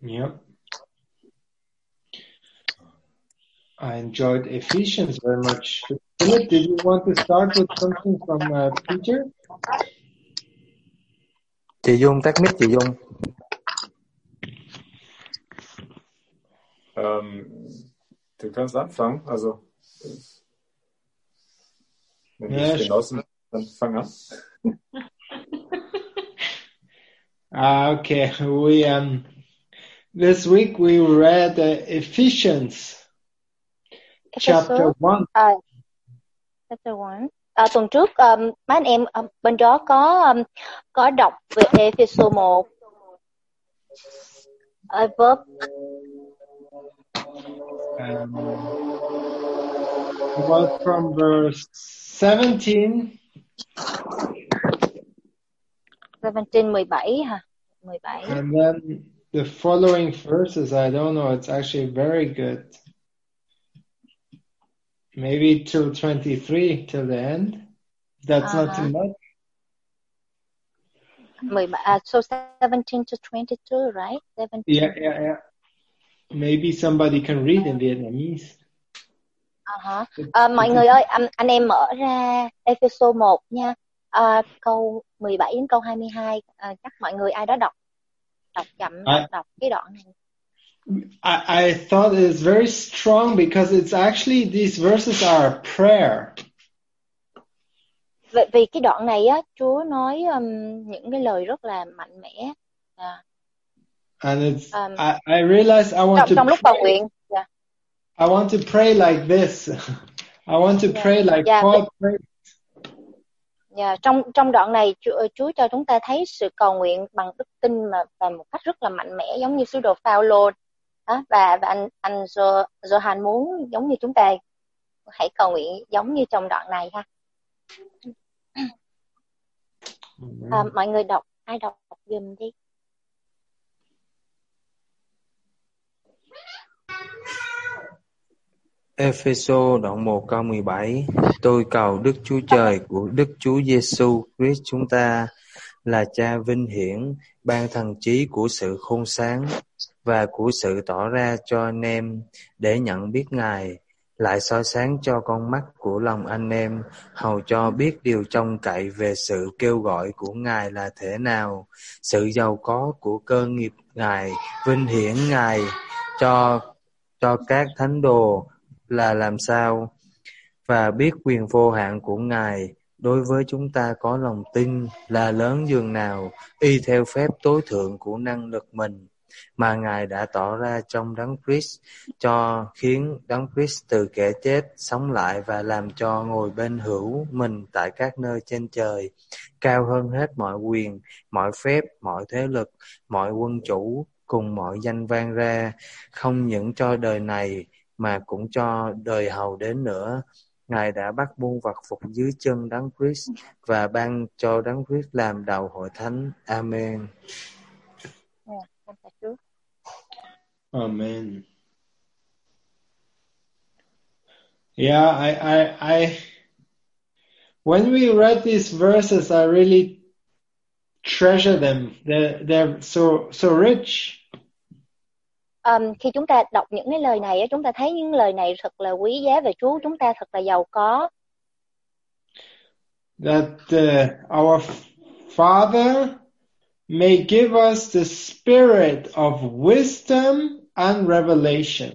Yep. I enjoyed Ephesians very much. Philip, did you want to start with something from Peter? Chị Dung, tắt mic chị Dung. Du kannst anfangen, also wenn du es Yes. genossen hast, dann fang an. Okay, we this week we read Ephesians chapter 1. Chapter 1. Tuần trước mấy anh em bên đó có đọc về Ephesos 1. Verb. It was from verse 17. 17 hả? 17. And then the following verses, I don't know, it's actually very good. Maybe till 23, till the end. That's not too much. 17, so 17 to 22, right? 17. Yeah. Maybe somebody can read in Vietnamese. Mọi người ơi, anh em mở ra Ephesos 1 nha. Câu 17 đến câu 22. Chắc mọi người ai đó đọc chậm, đọc cái đoạn này. I thought it is very strong because it's actually, these verses are a prayer. Vì cái đoạn này á, Chúa nói những cái lời rất là mạnh mẽ. And it's, I realize I want trong lúc cầu nguyện. I want to pray like this. I want to pray like Paul prayed. Trong đoạn này Chúa cho chúng ta thấy sự cầu nguyện bằng đức tin và một cách rất là mạnh mẽ, giống như sứ đồ Phaolô và anh Gioan muốn giống như chúng ta hãy cầu nguyện giống như trong đoạn này ha. Mọi người ai đọc giùm đi. Ephesos đoạn 1 câu 17. Tôi cầu Đức Chúa Trời của Đức Chúa Giêsu Christ chúng ta là Cha vinh hiển, ban thần trí của sự khôn sáng và của sự tỏ ra cho anh em để nhận biết Ngài, lại soi sáng cho con mắt của lòng anh em, hầu cho biết điều trông cậy về sự kêu gọi của Ngài là thế nào, sự giàu có của cơ nghiệp Ngài, vinh hiển Ngài cho các thánh đồ là làm sao, và biết quyền vô hạn của Ngài đối với chúng ta có lòng tin là lớn dường nào, y theo phép tối thượng của năng lực mình mà Ngài đã tỏ ra trong Đấng Christ, cho khiến Đấng Christ từ kẻ chết sống lại và làm cho ngồi bên hữu mình tại các nơi trên trời, cao hơn hết mọi quyền, mọi phép, mọi thế lực, mọi quân chủ cùng mọi danh vang ra, không những cho đời này mà cũng cho đời hầu đến nữa. Ngài đã bắt muôn vật phục dưới chân Đấng Christ và ban cho Đấng Christ làm đầu hội thánh. Amen. Amen. Yeah, I when we read these verses, I really treasure them. They're so rich. Khi chúng ta đọc những cái lời này, chúng ta thấy những lời này thật là quý giá về Chúa, chúng ta thật là giàu có. That our Father may give us the spirit of wisdom and revelation.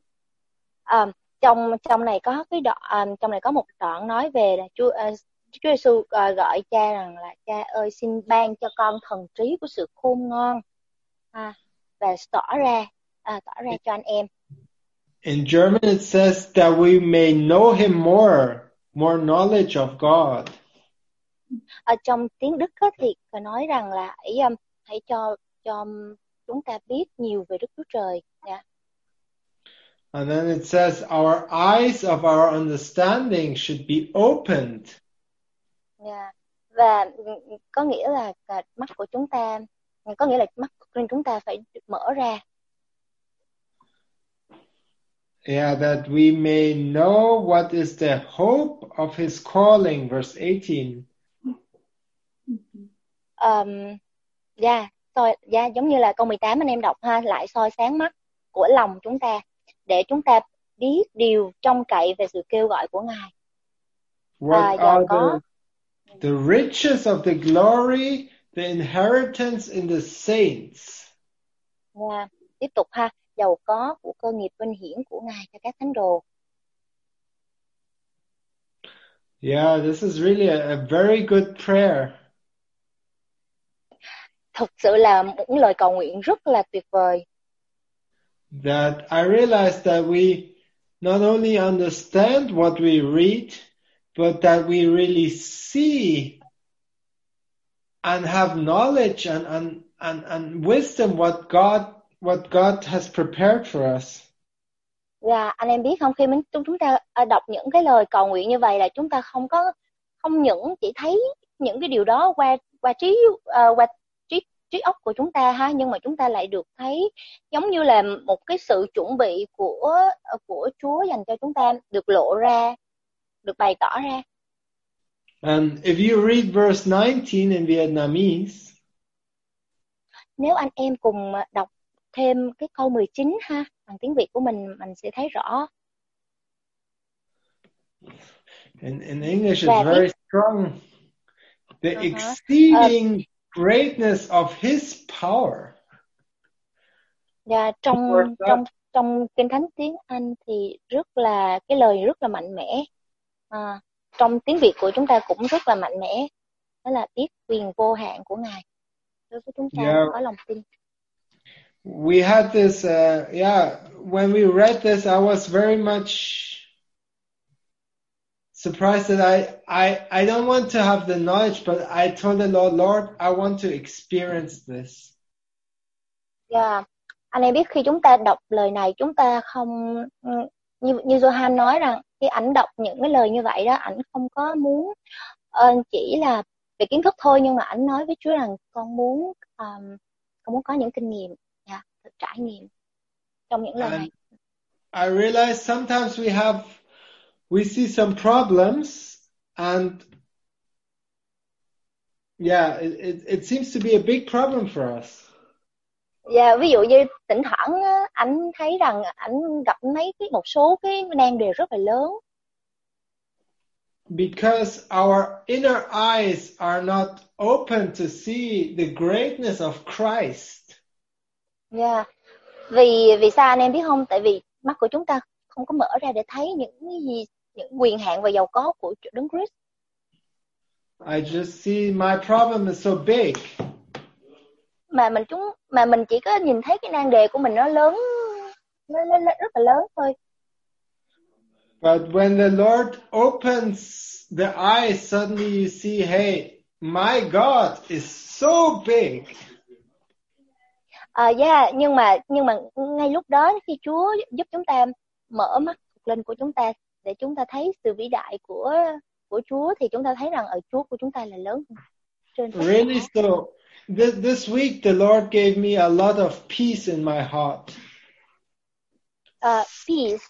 Trong này có cái đoạn, trong này có một đoạn nói về là Chúa Giêsu gọi Cha rằng là Cha ơi, xin ban cho con thần trí của sự khôn ngoan và tỏ ra cho anh em. In German it says that we may know him more knowledge of God. Trong tiếng Đức thì nói rằng là hãy cho chúng ta biết nhiều về Đức Chúa Trời. And then it says our eyes of our understanding should be opened. Và có nghĩa là mắt của chúng ta, có nghĩa là mắt của chúng ta phải mở ra. Yeah, that we may know what is the hope of his calling, verse 18. giống như là câu 18 anh em đọc ha, lại soi sáng mắt của lòng chúng ta để chúng ta biết điều trông cậy về sự kêu gọi của Ngài. What Giàu are có. the riches of the glory, the inheritance in the saints? Tiếp tục ha, giàu có của cơ nghiệp vinh hiển của Ngài cho các thánh đồ. Yeah, this is really a very good prayer. Thực sự là một lời cầu nguyện rất là tuyệt vời. That I realize that we not only understand what we read, but that we really see and have knowledge and wisdom what God has prepared for us. Anh em biết không, khi chúng ta đọc những cái lời cầu nguyện như vậy là chúng ta không những chỉ thấy những cái điều đó qua trí óc của chúng ta ha, nhưng mà chúng ta lại được thấy giống như là một cái sự chuẩn bị của Chúa dành cho chúng ta được lộ ra, được bày tỏ ra. And if you read verse 19 in Vietnamese, nếu anh em cùng đọc thêm cái câu 19 ha, bằng tiếng Việt của mình sẽ thấy rõ. In English it's very strong. The exceeding greatness of His power. Trong Kinh Thánh tiếng Anh thì cái lời rất là mạnh mẽ. Trong tiếng Việt của chúng ta cũng rất là mạnh mẽ. Đó là biết quyền vô hạn của Ngài đối với chúng ta có lòng tin. We had this, when we read this, I was very much surprised that I don't want to have the knowledge, but I told the Lord, I want to experience this. Anh em biết khi chúng ta đọc lời này, chúng ta không, như Johan nói rằng khi ảnh đọc những cái lời như vậy đó, ảnh không có muốn chỉ là về kiến thức thôi, nhưng mà ảnh nói với Chúa rằng con muốn có những kinh nghiệm, trải nghiệm trong những lời này. I realize sometimes we see some problems and it seems to be a big problem for us. Ví dụ như thỉnh thoảng anh thấy rằng anh gặp một số cái nan đề rất là lớn. Because our inner eyes are not open to see the greatness of Christ. Vì sao anh em biết không? Tại vì mắt của chúng ta không có mở ra để thấy những quyền hạn và giàu có của Đấng Christ. I just see my problem is so big. Mà mình chỉ có nhìn thấy cái nan đề của mình nó lớn, nó rất là lớn thôi. But when the Lord opens the eyes, suddenly you see, hey, my God is so big. Nhưng mà ngay lúc đó khi Chúa giúp chúng ta mở mắt linh của chúng ta để chúng ta thấy sự vĩ đại của Chúa, thì chúng ta thấy rằng Chúa của chúng ta là lớn trên tất cả. Really, so this week the Lord gave me a lot of peace in my heart. Peace.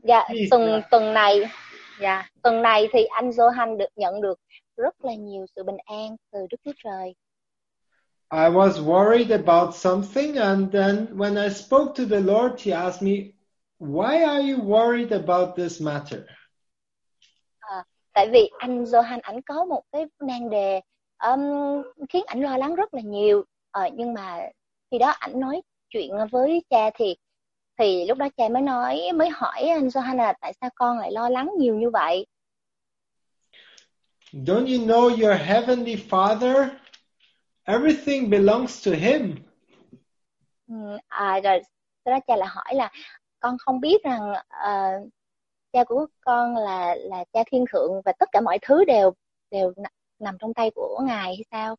Tuần này thì anh Johan nhận được rất là nhiều sự bình an từ Đức Chúa Trời. I was worried about something, and then when I spoke to the Lord, He asked me, "Why are you worried about this matter?" Tại vì anh Johan ảnh có một cái nan đề khiến ảnh lo lắng rất là nhiều. Nhưng mà khi đó ảnh nói chuyện với cha thì lúc đó cha mới hỏi anh Johan là tại sao con lại lo lắng nhiều như vậy? Don't you know your heavenly Father? Everything belongs to Him. Rồi đó cha lại hỏi là con không biết rằng cha của con là cha thiên thượng và tất cả mọi thứ đều nằm trong tay của Ngài hay sao?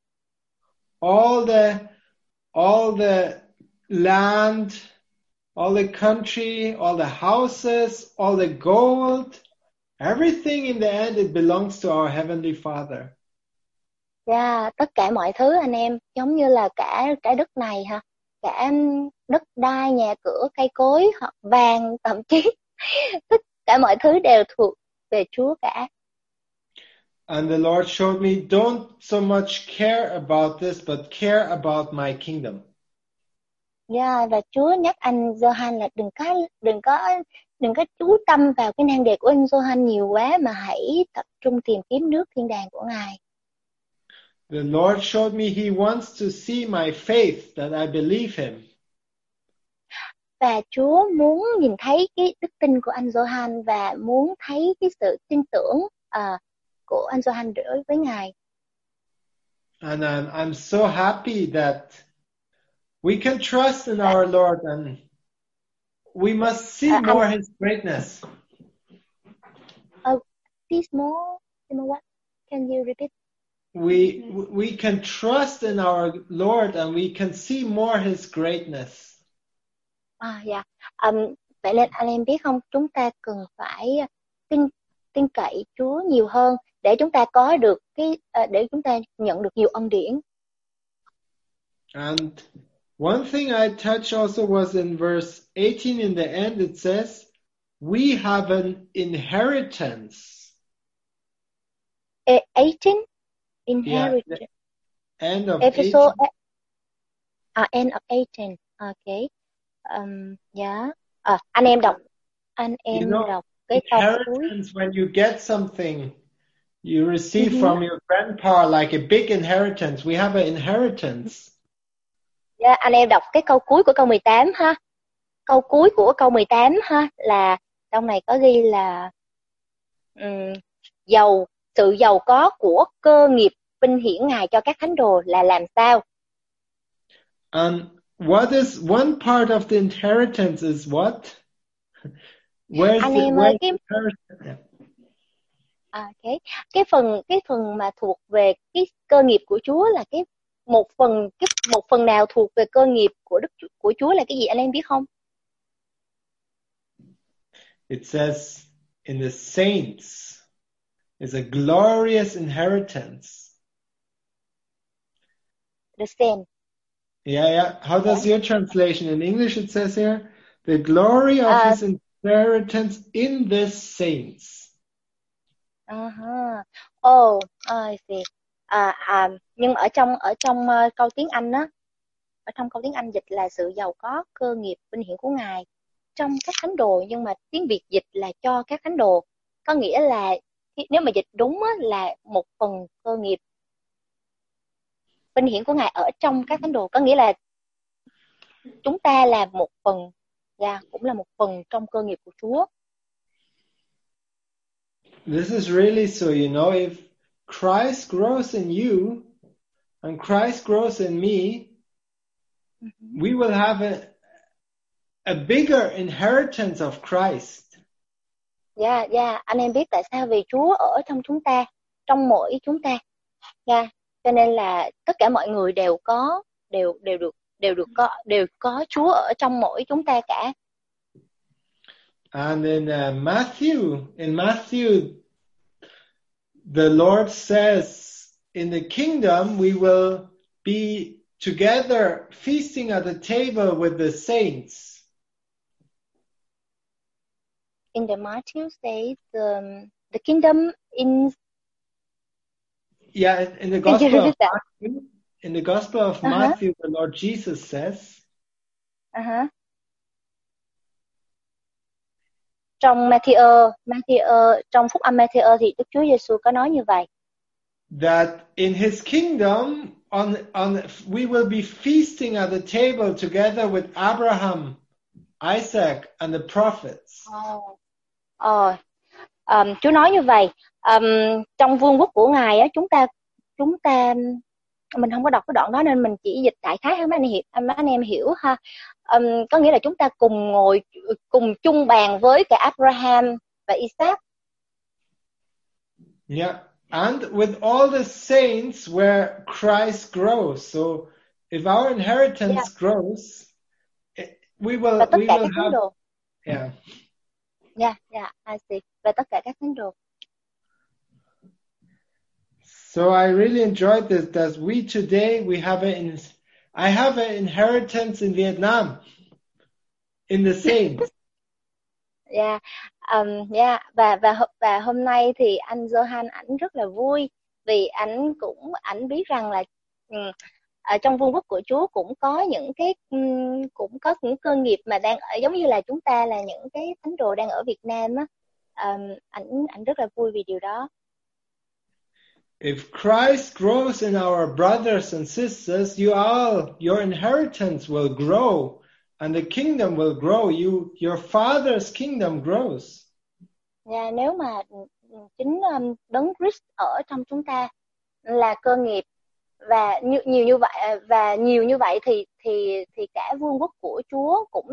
All the land, all the country, all the houses, all the gold, everything in the end it belongs to our heavenly Father. Tất cả mọi thứ anh em, giống như là cả đất này ha, cả đất đai, nhà cửa, cây cối hoặc vàng, thậm chí tất cả mọi thứ đều thuộc về Chúa cả. And the Lord showed me, don't so much care about this, but care about my kingdom. Và Chúa nhắc anh Gioan là đừng có chú tâm vào cái nan đề của anh Gioan nhiều quá, mà hãy tập trung tìm kiếm nước thiên đàng của Ngài. The Lord showed me He wants to see my faith, that I believe Him. Và Chúa muốn nhìn thấy cái đức tin của anh Gioan và muốn thấy cái sự tin tưởng của anh Gioan đối với Ngài. And I'm so happy that we can trust in our Lord, and we must see more His greatness. This more what? Can you repeat? We can trust in our Lord, and we can see more His greatness. Vậy nên anh em biết không, chúng ta cần phải tin cậy Chúa nhiều hơn để chúng ta có được để chúng ta nhận được nhiều ân điển. And one thing I touched also was in verse 18 in the end, it says, we have an inheritance. 18? Inheritance. Yeah, end of Episode 18. End of 18. Okay. Anh em đọc cái câu cuối. When you get something you receive from your grandpa, like a big inheritance. We have an inheritance. Anh em đọc cái câu cuối của câu 18 ha. Câu cuối của câu 18 ha, là trong này có ghi là sự giàu có của cơ nghiệp vinh hiển Ngài cho các thánh đồ là làm sao? And what is one part of the inheritance is what? Cái phần mà thuộc về cái cơ nghiệp của Chúa là một phần nào thuộc về cơ nghiệp của Chúa là cái gì, anh em biết không? It says in the saints is a glorious inheritance. The saints. Yeah. How does your translation in English? It says here, the glory of His inheritance in the saints. I see. Nhưng ở trong câu tiếng Anh á, ở trong câu tiếng Anh dịch là sự giàu có cơ nghiệp vinh hiển của Ngài trong các thánh đồ, nhưng mà tiếng Việt dịch là cho các thánh đồ. Có nghĩa là nếu mà dịch đúng á, là một phần cơ nghiệp vinh hiển của Ngài ở trong các thánh đồ, có nghĩa là chúng ta là một phần, cũng là một phần trong cơ nghiệp của Chúa. This is really so, if Christ grows in you and Christ grows in me, we will have a bigger inheritance of Christ. Anh em biết tại sao? Vì Chúa ở trong chúng ta, trong mỗi chúng ta. Cho nên là tất cả mọi người đều có Chúa ở trong mỗi chúng ta cả. And in Matthew, the Lord says, in the kingdom we will be together feasting at the table with the saints. In the Matthew says the kingdom in. Yeah, in the Gospel of Matthew, Matthew, the Lord Jesus says. Trong Matthew, trong phúc âm Matthew thì Đức Chúa Giêsu có nói như vậy. That in His kingdom, we will be feasting at the table together with Abraham, Isaac, and the prophets. Chúa nói như vậy. Trong vương quốc của Ngài á, chúng ta mình không có đọc cái đoạn đó nên mình chỉ dịch đại kháiให้mấy anh em hiểu ha. Có nghĩa là chúng ta cùng chung bàn với cả Abraham và Isaac. Yeah, and with all the saints where Christ grows. So if our inheritance grows, we will have. I see. Và tất cả các thánh đồ. So I really enjoyed this. That today we have I have an inheritance in Vietnam, in the saints. Yeah. Và hôm nay thì anh Johan ảnh rất là vui vì ảnh biết rằng là ở trong vương quốc của Chúa cũng có những cơ nghiệp mà đang giống như là chúng ta là những cái thánh đồ đang ở Việt Nam á. Ảnh rất là vui vì điều đó. If Christ grows in our brothers and sisters, your inheritance will grow and the kingdom will grow. Your Father's kingdom grows. Yeah, nếu mà chính đấng Christ ở trong chúng ta là cơ nghiệp và nhiều như vậy thì cả vương quốc của Chúa cũng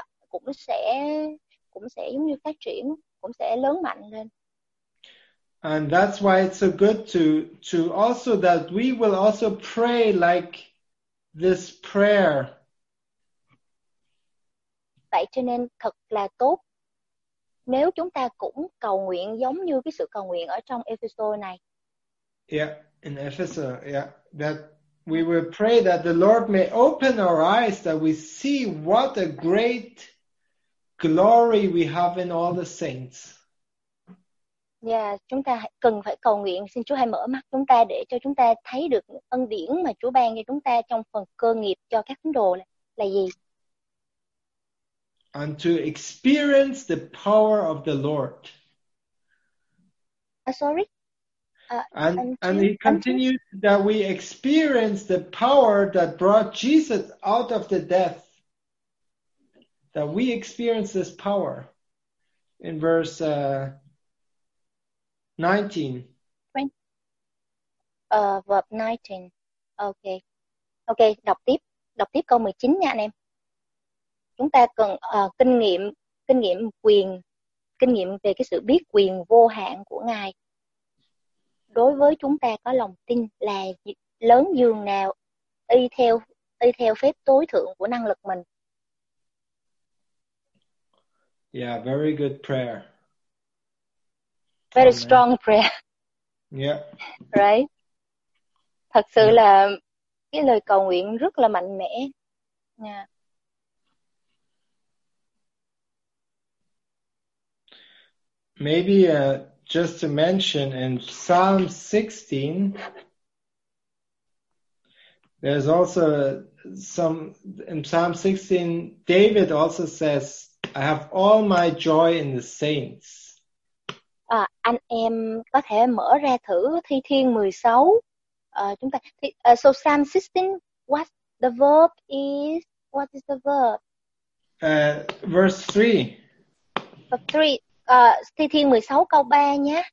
sẽ giống như phát triển, cũng sẽ lớn mạnh lên. And that's why it's so good to also that we will also pray like this prayer. Vậy cho nên thật là tốt nếu chúng ta cũng cầu nguyện giống như cái sự cầu nguyện ở trong Ephesos này. Yeah, in Ephesus, yeah, that we will pray that the Lord may open our eyes that we see what a great glory we have in all the saints. Yeah, chúng ta cần phải cầu nguyện xin Chúa hãy mở mắt chúng ta để cho chúng ta thấy được ân điển mà Chúa ban cho chúng ta trong phần cơ nghiệp cho các thánh đồ là gì. And to experience the power of the Lord. Sorry. And he continues that we experience the power that brought Jesus out of the death. That we experience this power in verse 19. Verse 19. Ok, đọc tiếp câu 19 nha anh em. Chúng ta cần kinh nghiệm về cái sự biết quyền vô hạn của Ngài. Đối với chúng ta có lòng tin là lớn dường nào y theo phép tối thượng của năng lực mình. Yeah, very good prayer. Very strong prayer. Yeah. Right. Thật sự là cái lời cầu nguyện rất là mạnh mẽ. Yeah. Maybe just to mention in Psalm 16, there's also in Psalm 16, David also says, I have all my joy in the saints. Anh em có thể mở ra thử Thi Thiên 16. Chúng ta so Psalm 16, what the verb is? What is the verb? Verse 3. Verse 3. Thi Thiên 16 câu 3 nhé.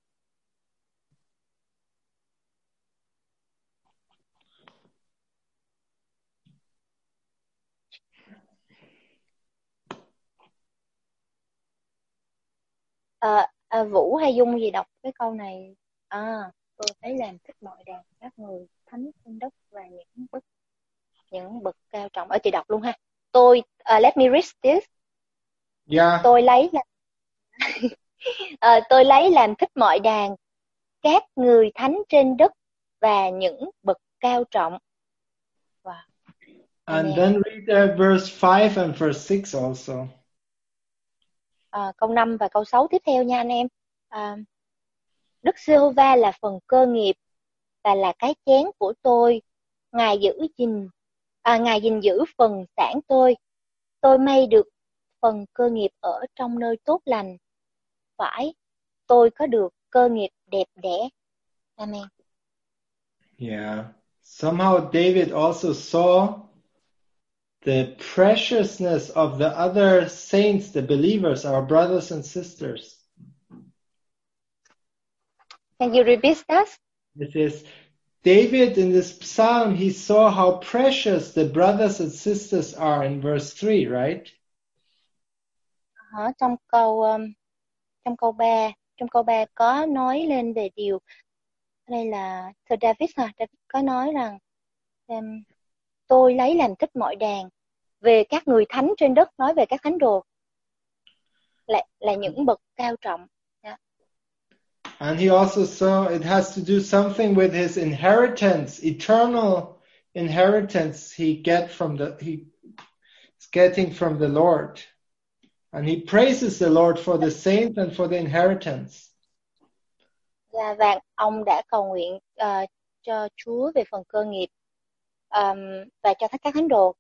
Vũ hay Dung gì đọc cái câu này. Tôi thấy làm thích mọi đàn các người thánh trên đất và những bậc cao trọng. Chị đọc luôn ha. Let me read this. Yeah. Tôi lấy làm thích mọi đàn các người thánh trên đất và những bậc cao trọng. Wow. And then read verse 5 and verse 6 also. Câu 5 và câu 6 tiếp theo nha anh em. Đức Giê-hô-va là phần cơ nghiệp và là cái chén của tôi. Ngài gìn giữ phần sản tôi. Tôi may được phần cơ nghiệp ở trong nơi tốt lành. Phải, tôi có được cơ nghiệp đẹp đẽ. Amen. Yeah. Somehow David also saw the preciousness of the other saints, the believers, our brothers and sisters. Can you repeat that? It is David in this psalm, he saw how precious the brothers and sisters are in verse 3, right? Trong câu 3 có nói lên về điều đây là Thưa David có nói rằng tôi lấy làm thích mọi đàn về các người thánh trên đất, nói về các thánh đồ là những bậc cao trọng. Yeah. And he also saw it has to do something with his inheritance, eternal inheritance he's getting from the Lord. And he praises the Lord for the saints and for the inheritance. Và ông đã cầu nguyện cho Chúa về phần cơ nghiệp và cho các thánh đồ.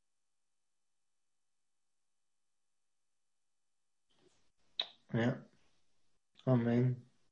Yeah. Amen.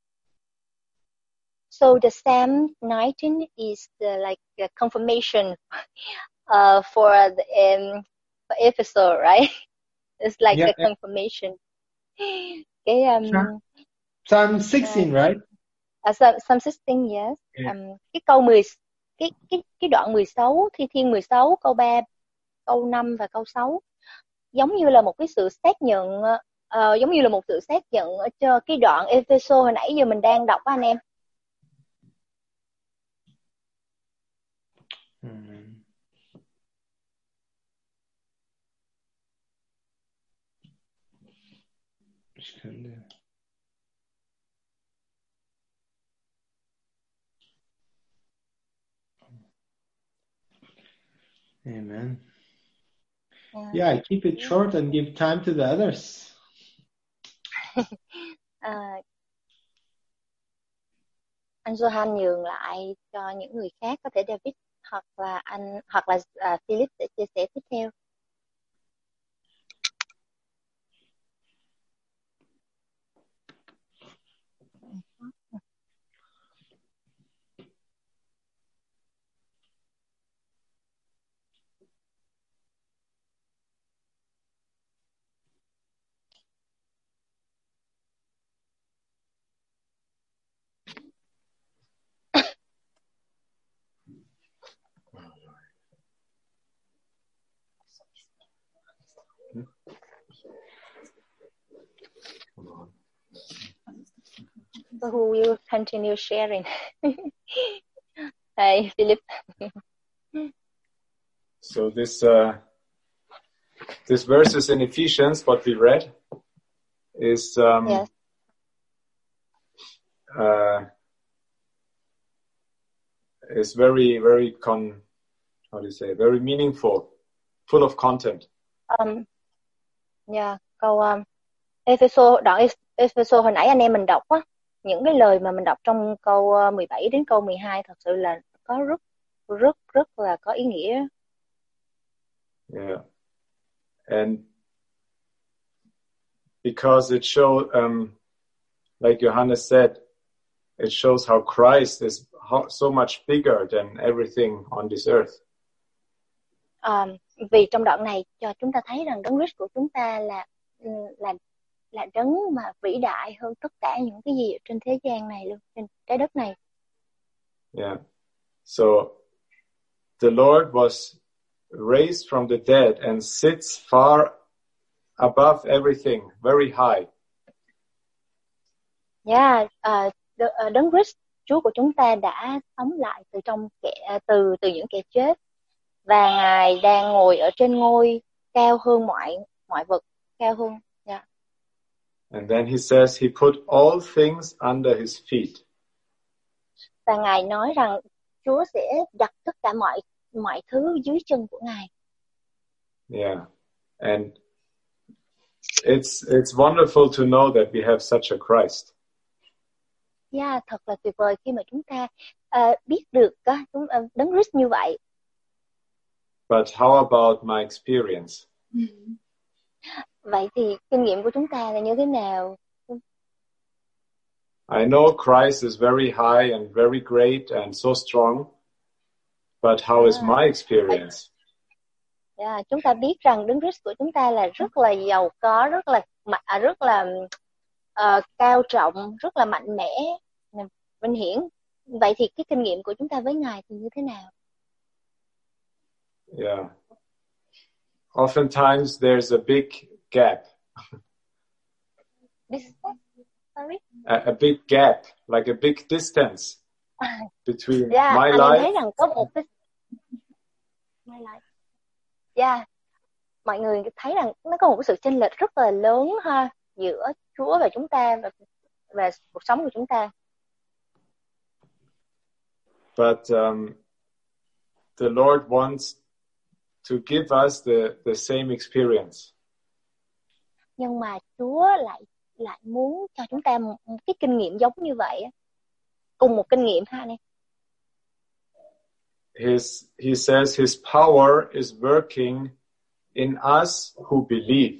So the Psalm 19 is like a confirmation for the for episode, right? It's like Yeah, a confirmation. Cái Psalm 16, right? Psalm 16, yes. Yeah. Cái câu 10, cái đoạn 16, Thi Thiên 16, câu 3, câu 5 và câu 6 giống như là một cái sự xác nhận, giống như là một sự xác nhận cho cái đoạn Ephesos hồi nãy giờ mình đang đọc anh em. Amen. Yeah, I keep it short and give time to the others. Anh Johan nhường lại cho những người khác, có thể David hoặc là Philip sẽ chia sẻ tiếp theo. So who will continue sharing? Hey, Philip. So this verses in Ephesians, what we read, is Yes. Is very, very very meaningful, full of content. Câu đoạn Ephesos hồi nãy anh em mình đọc á, những cái lời mà mình đọc trong câu 17 đến câu 12 thật sự là có rất là có ý nghĩa. Yeah. And because it shows, like Johannes said, it shows how Christ is so much bigger than everything on this earth. Vì trong đoạn này cho chúng ta thấy rằng Đấng Christ của chúng ta là Đấng mà vĩ đại hơn tất cả những cái gì ở trên thế gian này luôn, trên trái đất này. Yeah. So the Lord was raised from the dead and sits far above everything, very high. Yeah, Đấng Christ, Chúa của chúng ta đã sống lại từ những kẻ chết, và Ngài đang ngồi ở trên ngôi cao hơn mọi vật, cao hơn. Yeah. And then he says he put all things under his feet. Và Ngài nói rằng Chúa sẽ đặt tất cả mọi thứ dưới chân của Ngài. Yeah. And it's wonderful to know that we have such a Christ. Yeah, thật là tuyệt vời khi mà chúng ta biết được Đấng Christ như vậy. But how about my experience? Vậy thì kinh nghiệm của chúng ta là như thế nào? I know Christ is very high and very great and so strong, but how is my experience? Yeah, chúng ta biết rằng Đấng Christ của chúng ta là rất là giàu có, rất là cao trọng, rất là mạnh mẽ, vinh hiển. Vậy thì cái kinh nghiệm của chúng ta với Ngài thì như thế nào? Yeah. Oftentimes there's a big gap. Sorry? A big gap, like a big distance between my anh life. thấy rằng có một cái mọi người thấy rằng nó có một cái sự chênh lệch rất là lớn ha, giữa Chúa và chúng ta và cuộc sống của chúng ta. But the Lord wants to give us the same experience. nhưng mà Chúa lại muốn cho chúng ta một cái kinh nghiệm giống như vậy, cùng một kinh nghiệm ha anh em. He says his power is working in us who believe.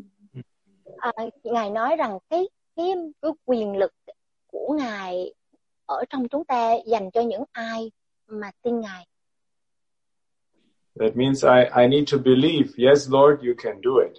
Ngài nói rằng cái quyền lực của Ngài ở trong chúng ta dành cho những ai mà tin Ngài. That means I need to believe, yes Lord, you can do it.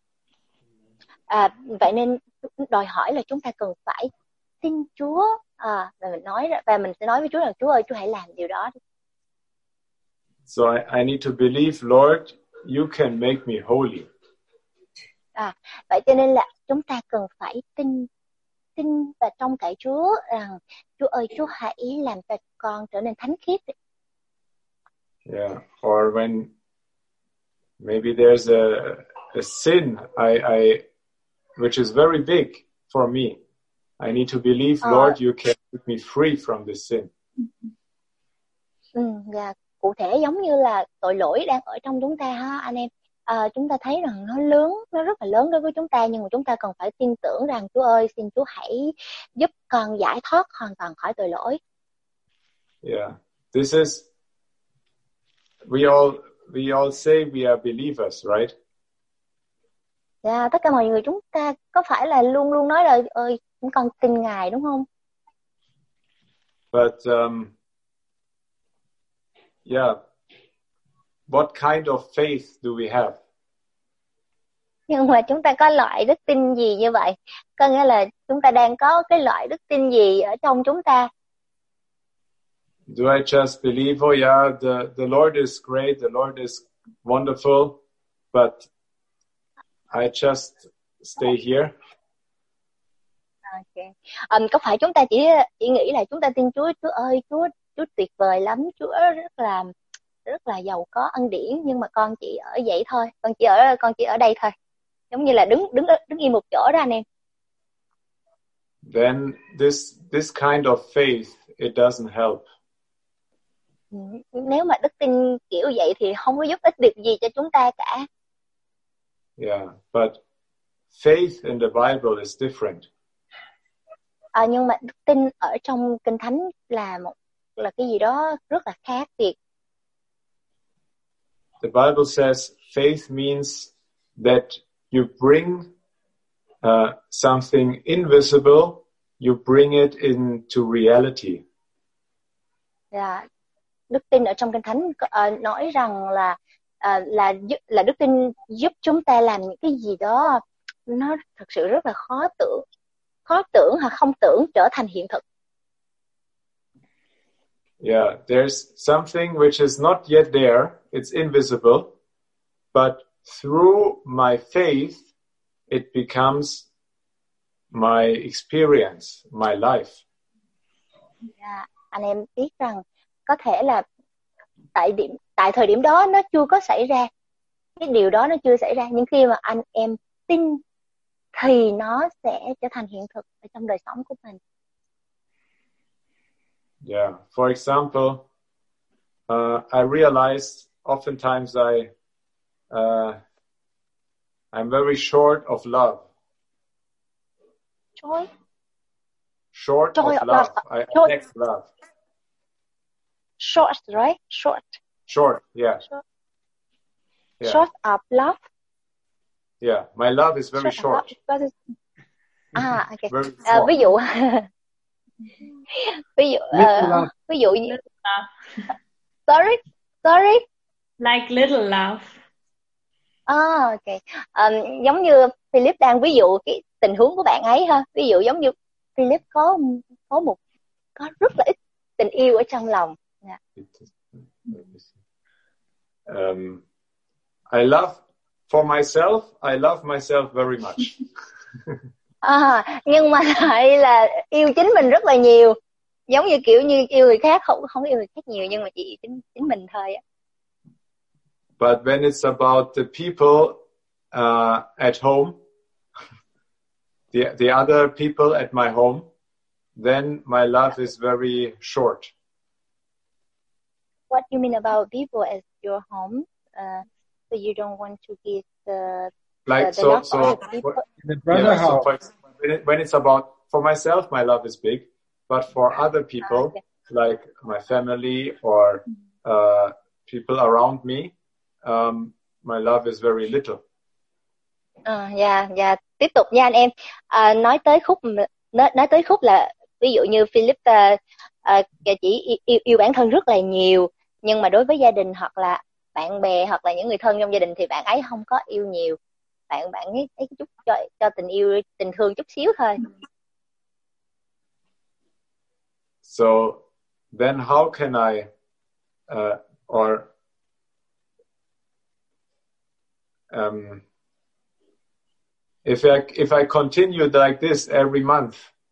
Vậy nên đòi hỏi là chúng ta cần phải tin Chúa, và mình sẽ nói với Chúa là Chúa ơi, Chúa hãy làm điều đó. So I need to believe, Lord, you can make me holy. Vậy cho nên là chúng ta cần phải tin và trông cậy Chúa rằng Chúa ơi, Chúa hãy làm cho con trở nên thánh khiết. Yeah, or when maybe there's a sin which is very big for me, I need to believe, Lord, you can make me free from this sin. Và cụ thể giống như là tội lỗi đang ở trong chúng ta ha anh em. Chúng ta thấy rằng nó rất là lớn đối với chúng ta, nhưng mà chúng ta cần phải tin tưởng rằng Chúa ơi, xin Chúa hãy giúp con giải thoát hoàn toàn khỏi tội lỗi. Yeah, this is we all say we are believers, right? Yeah, tất cả mọi người chúng ta có phải là luôn luôn nói là ơi chúng con tin Ngài đúng không? But yeah, what kind of faith do we have? Nhưng mà chúng ta có loại đức tin gì như vậy? Có nghĩa là chúng ta đang có cái loại đức tin gì ở trong chúng ta? Do I just believe, oh yeah, the Lord is great, the Lord is wonderful, but I just stay here? Okay. Có phải chúng ta chỉ nghĩ là chúng ta tin Chúa, Chúa ơi, Chúa tuyệt vời lắm, Chúa rất là giàu có ân điển, nhưng mà con chỉ ở vậy thôi, con chỉ ở đây thôi, giống như là đứng yên một chỗ đó anh em. Then this kind of faith, it doesn't help. Nếu mà đức tin kiểu vậy thì không có giúp ích được gì cho chúng ta cả. Yeah, but faith in the Bible is different. Nhưng mà đức tin ở trong Kinh Thánh là cái gì đó rất là khác biệt. The Bible says faith means that you bring something invisible, you bring it into reality. Đức tin ở trong Kinh Thánh nói rằng là đức tin giúp chúng ta làm những cái gì đó nó thật sự rất là khó tưởng hoặc không tưởng trở thành hiện thực. Yeah, there's something which is not yet there, it's invisible, but through my faith it becomes my experience, my life. Anh em biết rằng có thể là tại thời điểm đó nó chưa có xảy ra, cái điều đó nó chưa xảy ra, nhưng khi mà anh em tin thì nó sẽ trở thành hiện thực ở trong đời sống của mình. Yeah, for example, I realized oftentimes I'm very short of love. Short of love. I lack love. Short, right? Short, yeah. Yeah. Short of love. Yeah, my love is very short. Okay. ví dụ như sorry. Like little love. Okay. Giống như Philip đang ví dụ cái tình huống của bạn ấy ha. Ví dụ giống như Philip có rất là ít tình yêu ở trong lòng. Yeah. I love myself very much. Nhưng mà lại là yêu chính mình rất là nhiều, giống như kiểu như yêu người khác không yêu người khác nhiều, nhưng mà chỉ chính mình thôi á. But when it's about the people at home, the other people at my home, then my love is very short. What do you mean about people at your home? So you don't want to give like the love so. for other people. The brother So heart. when it's about for myself, my love is big, but for other people, like my family or people around me, my love is very little. Dạ, tiếp tục nha anh em. Nói tới khúc là ví dụ như Philip chỉ yêu bản thân rất là nhiều, nhưng mà đối với gia đình hoặc là bạn bè hoặc là những người thân trong gia đình thì bạn ấy không có yêu nhiều. Bạn ấy chút cho tình thương chút xíu thôi. So then how can I if I continue like this every month,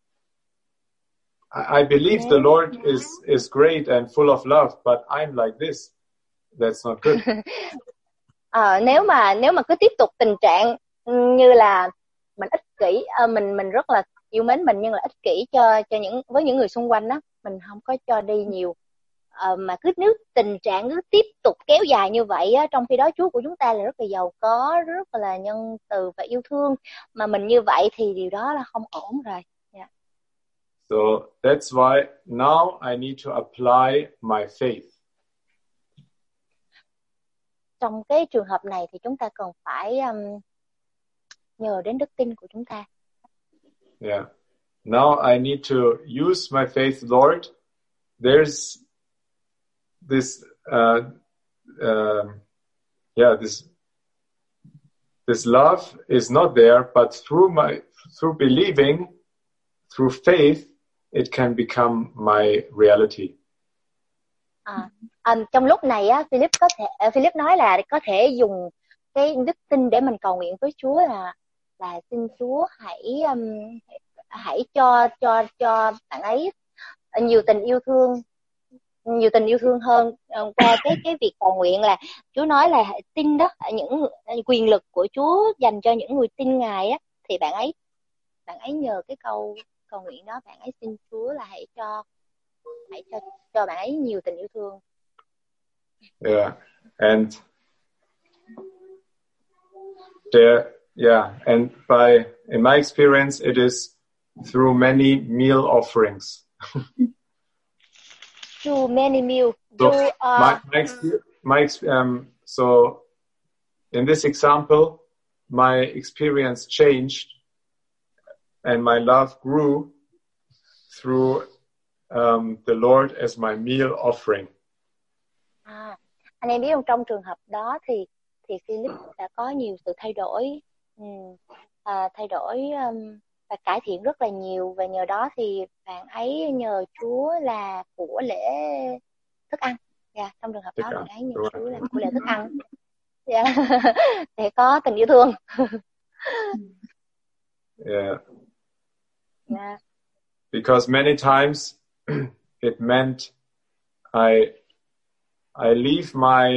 I believe the Lord is great and full of love, but I'm like this. That's not good. Nếu mà cứ tiếp tục tình trạng như là mình ích kỷ, mình rất là yêu mến mình nhưng là ích kỷ với những người xung quanh đó, mình không có cho đi nhiều, mà nếu tình trạng cứ tiếp tục kéo dài như vậy á, trong khi đó Chúa của chúng ta là rất là giàu có, rất là nhân từ và yêu thương, mà mình như vậy thì điều đó là không ổn rồi. Yeah. So that's why now I need to apply my faith. Trong cái trường hợp này thì chúng ta cần phải nhờ đến đức tin của chúng ta. Yeah. Now I need to use my faith, Lord. There's this this love is not there, but through believing, through faith, it can become my reality. Trong lúc này á, Philip nói là có thể dùng cái đức tin để mình cầu nguyện với Chúa là xin Chúa hãy cho bạn ấy nhiều tình yêu thương hơn. Qua cái việc cầu nguyện là Chúa nói là hãy tin đó, những quyền lực của Chúa dành cho những người tin Ngài á, thì bạn ấy nhờ cái câu cầu nguyện đó, bạn ấy xin Chúa là hãy cho bạn ấy nhiều tình yêu thương. Yeah, and in my experience, it is through many meal offerings. Through many meal. So in this example, my experience changed, and my love grew through the Lord as my meal offering. Anh em biết không, trong trường hợp đó thì Philip đã có nhiều sự thay đổi và cải thiện rất là nhiều, và nhờ đó thì bạn ấy nhờ Chúa là của lễ thức ăn. Trong trường hợp đó bạn ấy nhờ Chúa là của lễ thức ăn để có tình yêu thương. Yeah. Because many times it meant I leave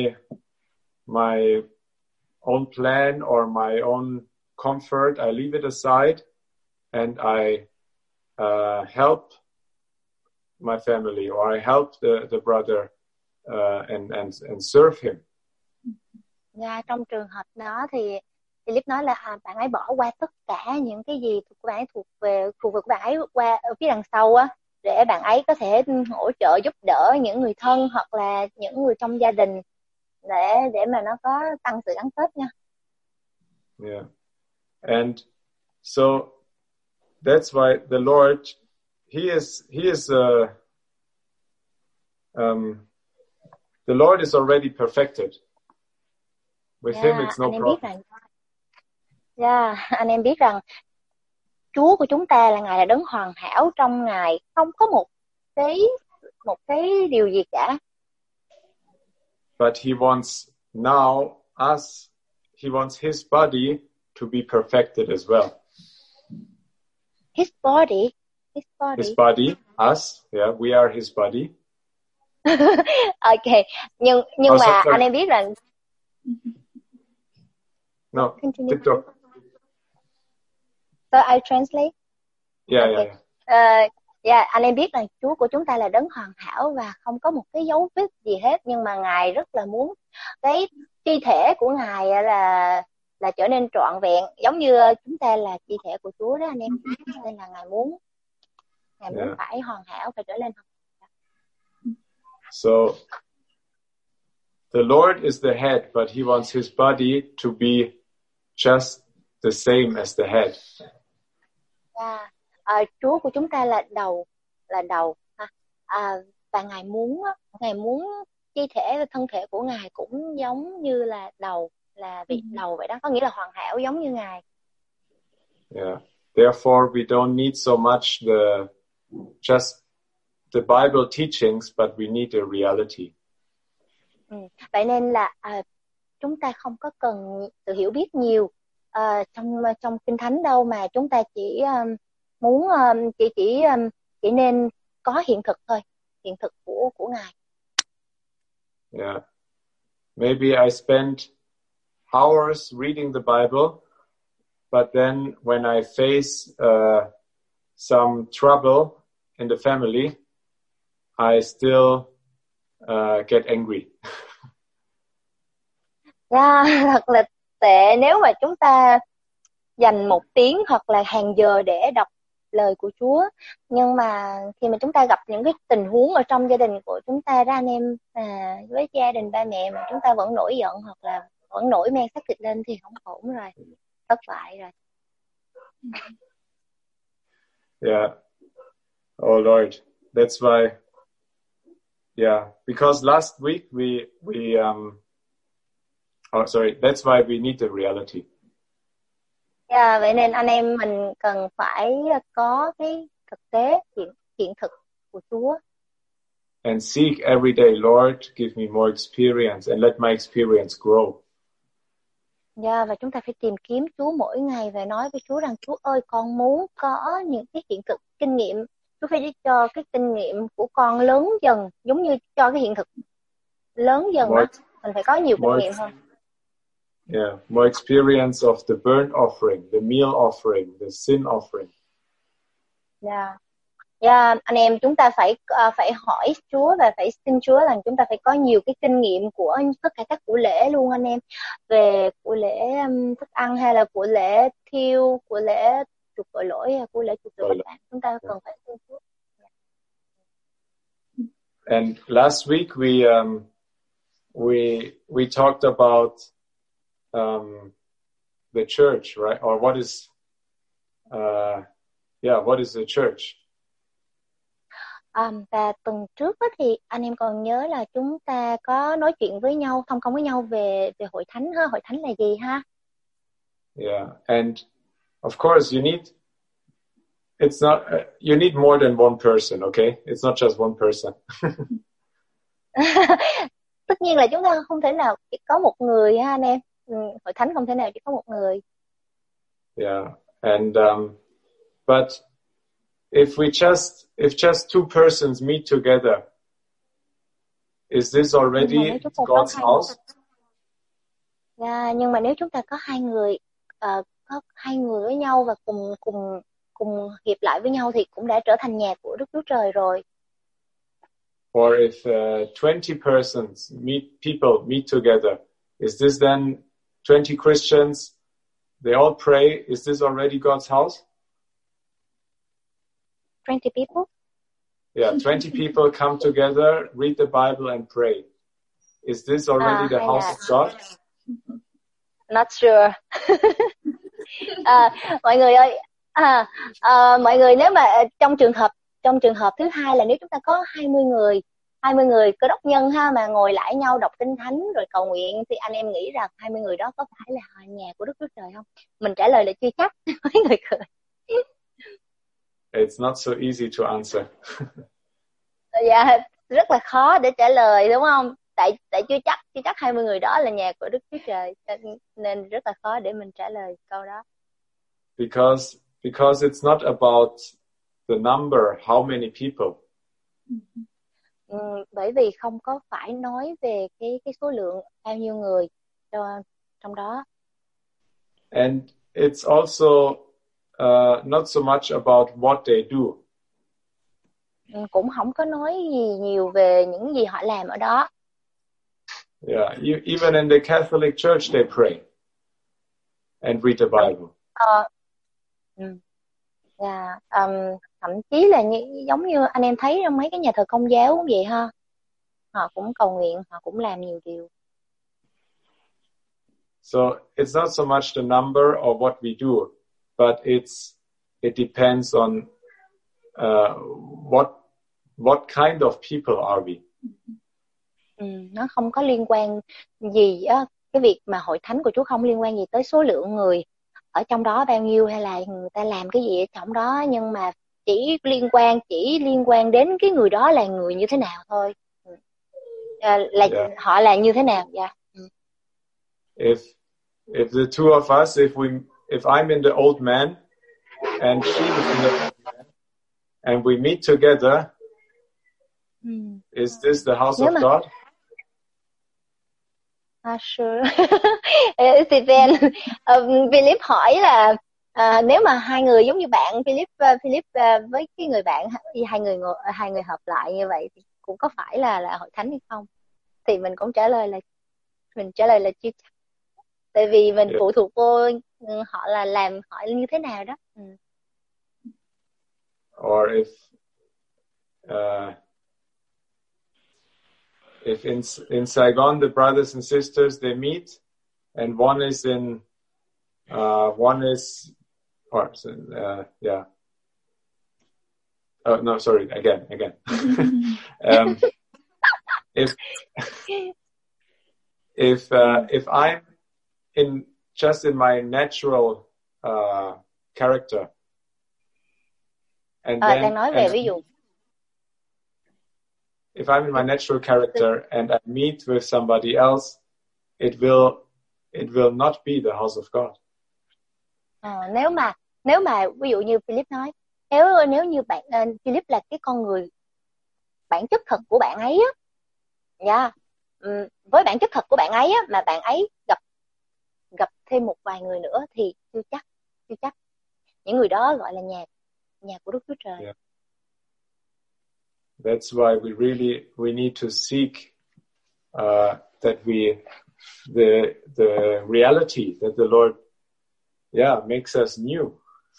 my own plan or my own comfort. I leave it aside, and I help my family, or I help the brother and serve him. Trong trường hợp đó thì Philip nói là bạn ấy bỏ qua tất cả những cái gì của bạn ấy thuộc về của bạn ấy qua ở phía đằng sau á, để bạn ấy có thể hỗ trợ giúp đỡ những người thân hoặc là những người trong gia đình để mà nó có tăng sự gắn kết nha. Yeah. And so that's why the Lord, he is the Lord is already perfected. With him it's no problem. Anh em biết rằng Chúa của chúng ta là Ngài là đấng hoàn hảo, trong Ngài không có một cái điều gì cả. But he wants his body to be perfected as well. His body, us, yeah, we are his body. Okay, nhưng mà anh em biết rằng No, TikTok. So I translate. Yeah. Anh em biết rằng Chúa của chúng ta là đấng hoàn hảo và không có một cái dấu vết gì hết, nhưng mà Ngài rất là muốn cái thi thể của Ngài là trở nên trọn vẹn, giống như chúng ta là chi thể của Chúa đó anh em, nên là Ngài muốn phải hoàn hảo, phải trở nên hoàn hảo. So the Lord is the head, but he wants his body to be just the same as the head. Chúa của chúng ta là đầu và Ngài muốn chi thể, thân thể của Ngài cũng giống như là đầu, là vị đầu vậy đó, có nghĩa là hoàn hảo giống như Ngài. Yeah. Therefore we don't need so much just the Bible teachings, but we need a reality. Vậy nên là chúng ta không có cần sự hiểu biết nhiều trong Kinh Thánh đâu, mà chúng ta chỉ muốn chỉ nên có hiện thực thôi, hiện thực của Ngài. Yeah. Maybe I spend hours reading the Bible, but then when I face some trouble in the family, I still get angry. Thật là tệ nếu mà chúng ta dành 1 tiếng hoặc là hàng giờ để đọc lời của Chúa, nhưng mà khi mà chúng ta gặp những cái tình huống ở trong gia đình của chúng ta đó anh em, với gia đình ba mẹ mà chúng ta vẫn nổi giận hoặc là vẫn nổi men xác thịt lên thì không ổn rồi, thất bại rồi. Yeah. Oh Lord, that's why. Yeah, because last week that's why we need the reality. Vậy nên anh em mình cần phải có cái thực tế, hiện thực của Chúa. And seek every day, Lord, give me more experience and let my experience grow. Và chúng ta phải tìm kiếm Chúa mỗi ngày và nói với Chúa rằng Chúa ơi, con muốn có những cái hiện thực, kinh nghiệm. Chúa phải cho cái kinh nghiệm của con lớn dần, giống như cho cái hiện thực lớn dần đó. Mình phải có nhiều kinh nghiệm hơn. Yeah, more experience of the burnt offering, the meal offering, the sin offering. Anh em, chúng ta phải hỏi Chúa và phải xin Chúa là chúng ta phải có nhiều cái kinh nghiệm của tất cả các của lễ luôn anh em, về của lễ thức ăn hay là của lễ thiêu, của lễ chuộc tội lỗi, của lễ chuộc tội các bạn, chúng ta cần phải xin Chúa. And last week we talked about the church, right? Or what is what is the church? Và tuần trước thì anh em còn nhớ là chúng ta có nói chuyện với nhau, thông công với nhau về hội thánh ha. Hội thánh là gì ha? Yeah, and of course you need more than one person, okay? It's not just one person. Tất nhiên là chúng ta không thể nào chỉ có một người ha anh em. Hội thánh không thể nào chỉ có một người. Yeah, and but if just 2 persons meet together, is this already God's house? Nhưng mà nếu chúng ta có 2 người, có 2 người với nhau và cùng hiệp lại với nhau thì cũng đã trở thành nhà của Đức Chúa Trời rồi. Or if 20 persons meet together, is this then 20 Christians? They all pray. Is this already God's house? 20 people? Yeah, 20 people come together, read the Bible and pray. Is this already the house of God? Not sure. Mọi người ơi, mọi người, nếu mà trong trường hợp thứ hai là nếu chúng ta có 20 người cơ đốc nhân ha, mà ngồi lại nhau đọc Kinh Thánh rồi cầu nguyện, thì anh em nghĩ rằng 20 người đó có phải là nhà của Đức Chúa Trời không? Mình trả lời là chưa chắc. Mấy người cười. It's not so easy to answer. Rất là khó để trả lời đúng không? Tại chưa chắc 20 người đó là nhà của Đức Chúa Trời, nên rất là khó để mình trả lời câu đó. Because it's not about the number, how many people. Bởi vì không có phải nói về cái số lượng bao nhiêu người trong đó. And it's also not so much about what they do. Cũng không có nói gì nhiều về những gì họ làm ở đó. Yeah, even in the Catholic Church they pray. and read the Bible. Thậm chí là giống như anh em thấy trong mấy cái nhà thờ Công giáo cũng vậy ha, họ cũng cầu nguyện, họ cũng làm nhiều điều. So it's not so much the number or what we do, but it depends on what kind of people are we. Nó không có liên quan gì á, cái việc mà hội thánh của Chúa không liên quan gì tới số lượng người ở trong đó bao nhiêu hay là người ta làm cái gì ở trong đó, nhưng mà chỉ liên quan đến cái người đó là người như thế nào thôi, họ là như thế nào. If the two of us, if I'm in the old man and she is in the old man and we meet together, is this the house of God? Sure. It depends. Philip hỏi là nếu mà hai người giống như bạn Philip với cái người bạn, hai người hợp lại như vậy thì cũng có phải là hội thánh hay không? Thì mình cũng trả lời là chưa chắc. Tại vì mình phụ thuộc vô họ là làm họ như thế nào đó. Or if in Saigon the brothers and sisters they meet, and one is oh no, sorry, again. If I'm just in my natural character, and then đang nói về ví dụ. If I'm in my natural character and I meet with somebody else, it will not be the house of God. Nếu mà ví dụ như Philip nói, nếu như bạn Philip là cái con người bản chất thật của bạn ấy á, với bản chất thật của bạn ấy á, mà bạn ấy gặp thêm một vài người nữa thì chưa chắc những người đó gọi là nhà của Đức Chúa Trời. Yeah. That's why we need to seek that the reality that the Lord makes us new.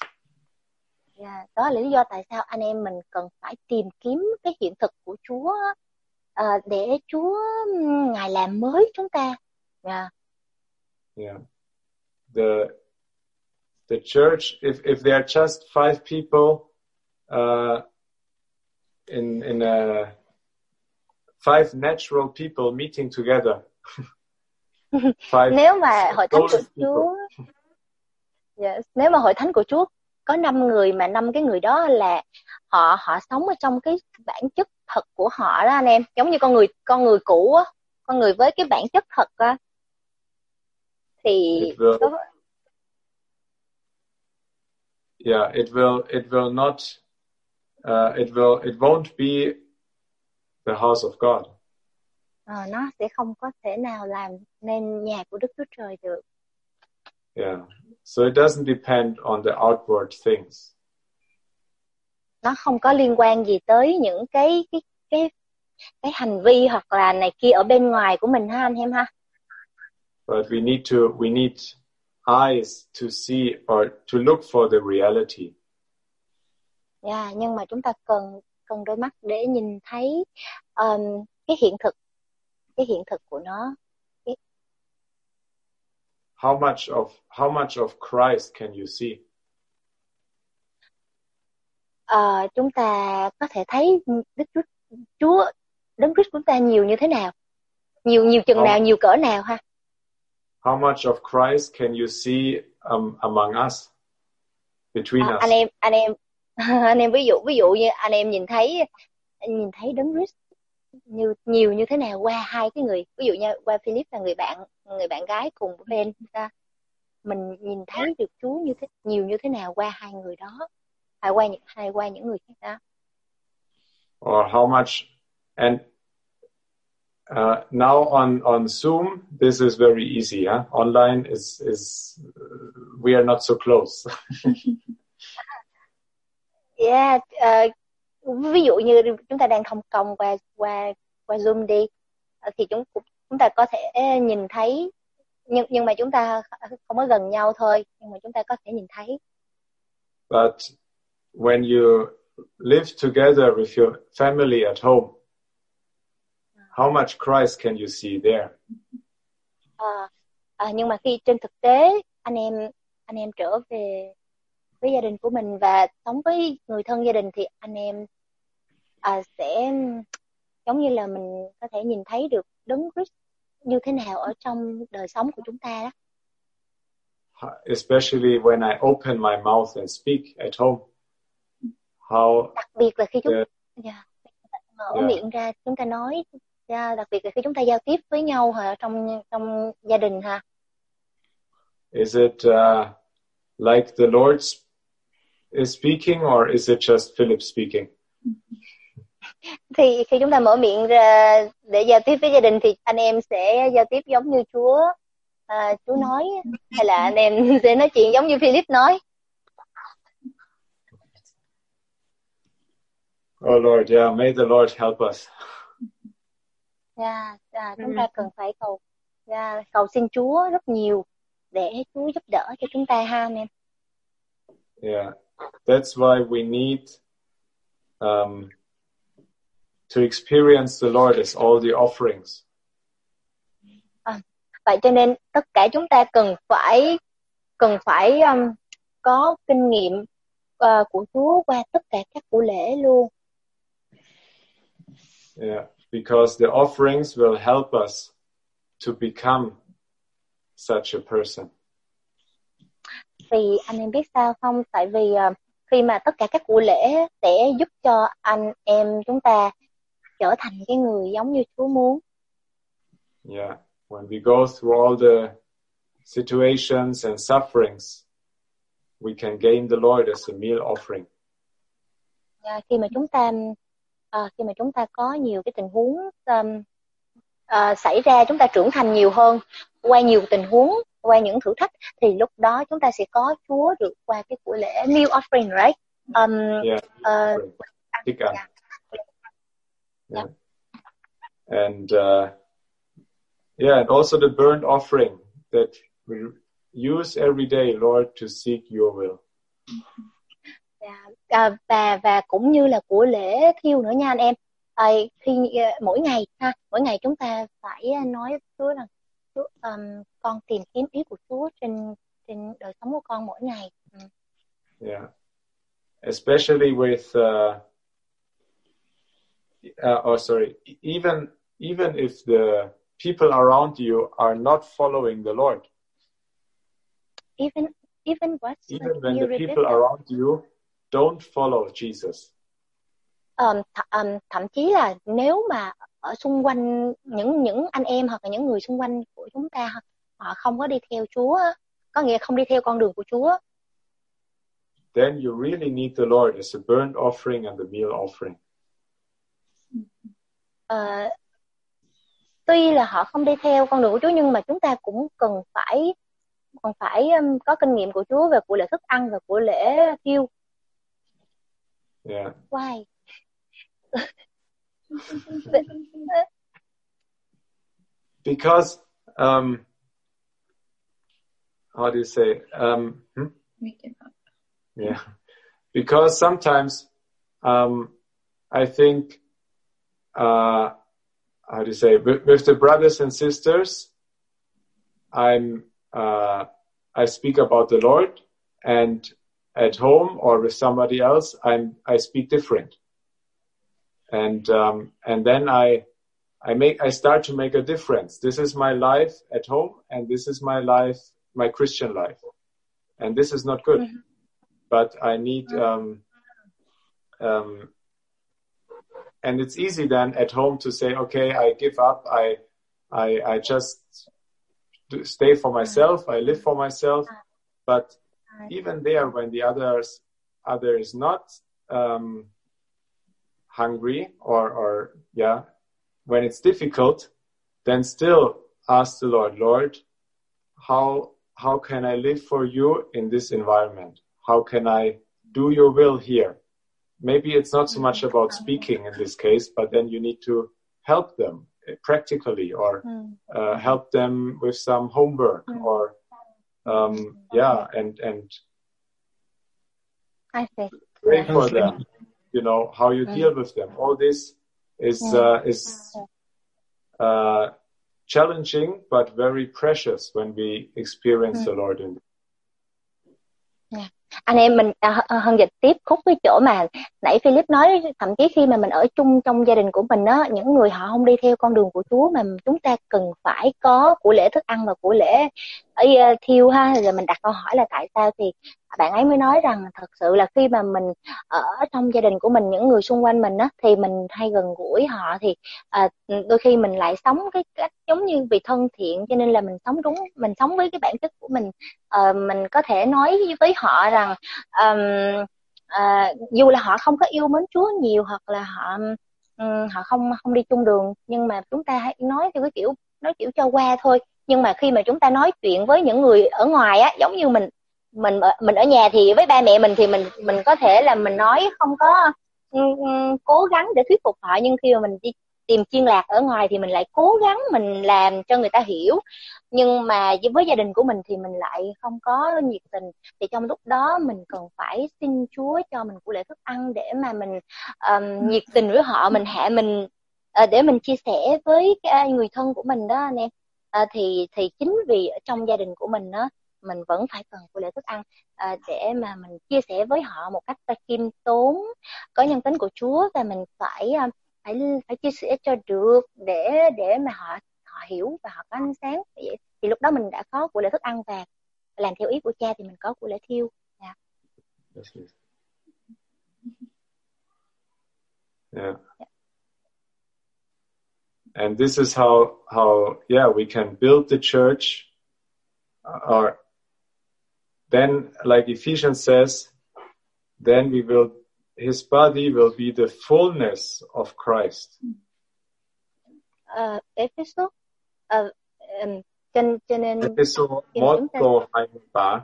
Đó là lý do tại sao anh em mình cần phải tìm kiếm cái hiện thực của Chúa để Chúa Ngài làm mới chúng ta. The church, if there are just 5 people in 5 natural people meeting together. Nếu mà hội thánh của Chúa, nếu mà hội thánh của Chúa có 5 người mà 5 cái người đó là họ sống ở trong cái bản chất thật của họ đó anh em, giống như con người cũ á, con người với cái bản chất thật á, thì it will not it won't be the house of God. Nó sẽ không có thể nào làm nên nhà của Đức Chúa Trời được. So it doesn't depend on the outward things. Nó không có liên quan gì tới những cái hành vi hoặc là này kia ở bên ngoài của mình ha anh em ha. But we need eyes to see or to look for the reality. Nhưng mà chúng ta cần đôi mắt để nhìn thấy cái hiện thực của nó. How much of Christ can you see? Chúng ta có thể thấy Chúa Đấng Christ của chúng ta nhiều như thế nào, nhiều chừng nào, nhiều cỡ nào ha. How much of Christ can you see among us, between us? Anh em ví dụ như anh em nhìn thấy Đấng Christ nhiều như thế nào qua hai cái người, ví dụ như qua Philip là người bạn gái cùng bên ta, mình nhìn thấy được Chúa nhiều như thế nào qua hai người đó, hay qua những người khác đó. Or how much, and now on Zoom this is very easy, online is we are not so close. Ví dụ như chúng ta đang thông công qua Zoom đi, thì chúng ta có thể nhìn thấy nhưng mà chúng ta không có gần nhau thôi, nhưng mà chúng ta có thể nhìn thấy. But when you live together with your family at home, how much Christ can you see there? Nhưng mà khi trên thực tế anh em trở về với gia đình của mình và sống với người thân gia đình thì anh em sẽ giống như là mình có thể nhìn thấy được Đấng Christ như thế nào ở trong đời sống của chúng ta đó. Especially when I open my mouth and speak at home. How đặc biệt là khi chúng ta mở miệng ra chúng ta nói, đặc biệt là khi chúng ta giao tiếp với nhau trong gia đình ha. Is it like the Lord is speaking or is it just Philip speaking? Thì khi chúng ta mở miệng ra để giao tiếp với gia đình thì anh em sẽ giao tiếp giống như Chúa nói, hay là anh em sẽ nói chuyện giống như Philip nói? Oh Lord, yeah, may the Lord help us. Chúng ta cần phải cầu xin Chúa rất nhiều để Chúa giúp đỡ cho chúng ta ha anh em. Yeah, that's why we need to experience the Lord as all the offerings. Vậy cho nên tất cả chúng ta cần phải có kinh nghiệm của Chúa qua tất cả các của lễ luôn. Yeah, because the offerings will help us to become such a person. Vì anh em biết sao không? Tại vì khi mà tất cả các của lễ sẽ giúp cho anh em chúng ta trở thành cái người giống như Chúa muốn. Yeah, when we go through all the situations and sufferings, we can gain the Lord as a meal offering. Khi mà chúng ta có nhiều cái tình huống xảy ra, chúng ta trưởng thành nhiều hơn qua nhiều tình huống, qua những thử thách, thì lúc đó chúng ta sẽ có Chúa được qua cái của lễ meal offering, right? Yeah. And and also the burnt offering that we use every day, Lord, to seek your will. Và cũng như là của lễ thiêu nữa nha anh em. Khi mỗi ngày chúng ta phải nói với Chúa rằng Chúa, con tìm kiếm ý của Chúa trên đời sống của con mỗi ngày. Yeah, especially with even if the people around you are not following the Lord. Even what? Even when the people around you don't follow Jesus. Thậm chí là nếu mà ở xung quanh những anh em hoặc là những người xung quanh của chúng ta họ không có đi theo Chúa, có nghĩa không đi theo con đường của Chúa. Then you really need the Lord as a burnt offering and the meal offering. Tuy là họ không đi theo con đường của Chúa nhưng mà chúng ta cũng cần phải có kinh nghiệm của Chúa về của lễ thức ăn và của lễ thiêu. Yeah. Why? Because how do you say? Yeah. Because sometimes I think how do you say, with the brothers and sisters, I speak about the Lord, and at home or with somebody else, I speak different, and then I start to make a difference. This is my life at home, and this is my life, my Christian life, and this is not good. Mm-hmm. But I need and it's easy then at home to say, okay, I give up. I just stay for myself. I live for myself. But even there, when the other is not hungry or when it's difficult, then still ask the Lord, how can I live for you in this environment? How can I do your will here? Maybe it's not so much about speaking in this case, but then you need to help them practically, or help them with some homework, or and I see. pray for them. You know, how you deal with them. All this is challenging but very precious when we experience the Lord in. Anh em mình Hân dịch tiếp khúc cái chỗ mà nãy Philip nói, thậm chí khi mà mình ở chung trong gia đình của mình á, những người họ không đi theo con đường của Chúa mà chúng ta cần phải có của lễ thức ăn và của lễ thiêu ha. Rồi mình đặt câu hỏi là tại sao, thì bạn ấy mới nói rằng thật sự là khi mà mình ở trong gia đình của mình, những người xung quanh mình á, thì mình hay gần gũi họ, thì đôi khi mình lại sống cái cách giống như vì thân thiện, cho nên là mình sống đúng, mình sống với cái bản chất của mình. Mình có thể nói với họ rằng dù là họ không có yêu mến Chúa nhiều, hoặc là họ không đi chung đường, nhưng mà chúng ta hãy nói theo cái kiểu nói kiểu cho qua thôi. Nhưng mà khi mà chúng ta nói chuyện với những người ở ngoài á, giống như mình ở nhà thì với ba mẹ mình thì mình có thể là mình nói không có cố gắng để thuyết phục họ, nhưng khi mà mình đi tìm chiên lạc ở ngoài thì mình lại cố gắng mình làm cho người ta hiểu. Nhưng mà với gia đình của mình thì mình lại không có nhiệt tình, thì trong lúc đó mình cần phải xin Chúa cho mình của lễ thức ăn để mà mình nhiệt tình với họ, mình để mình chia sẻ với cái người thân của mình đó anh em. Thì chính vì ở trong gia đình của mình đó, mình vẫn phải cần của lễ thức ăn để mà mình chia sẻ với họ một cách khiêm tốn, có nhân tính của Chúa, và mình phải chia sẻ cho được để mà họ hiểu và họ có ánh sáng. Vậy thì lúc đó mình đã có của lễ thức ăn, và làm theo ý của Cha thì mình có của lễ thiêu. Yeah. And this is how we can build the church, or then, like Ephesians says, then his body will be the fullness of Christ. Ephesos cho nên Ephesos 1 câu 23.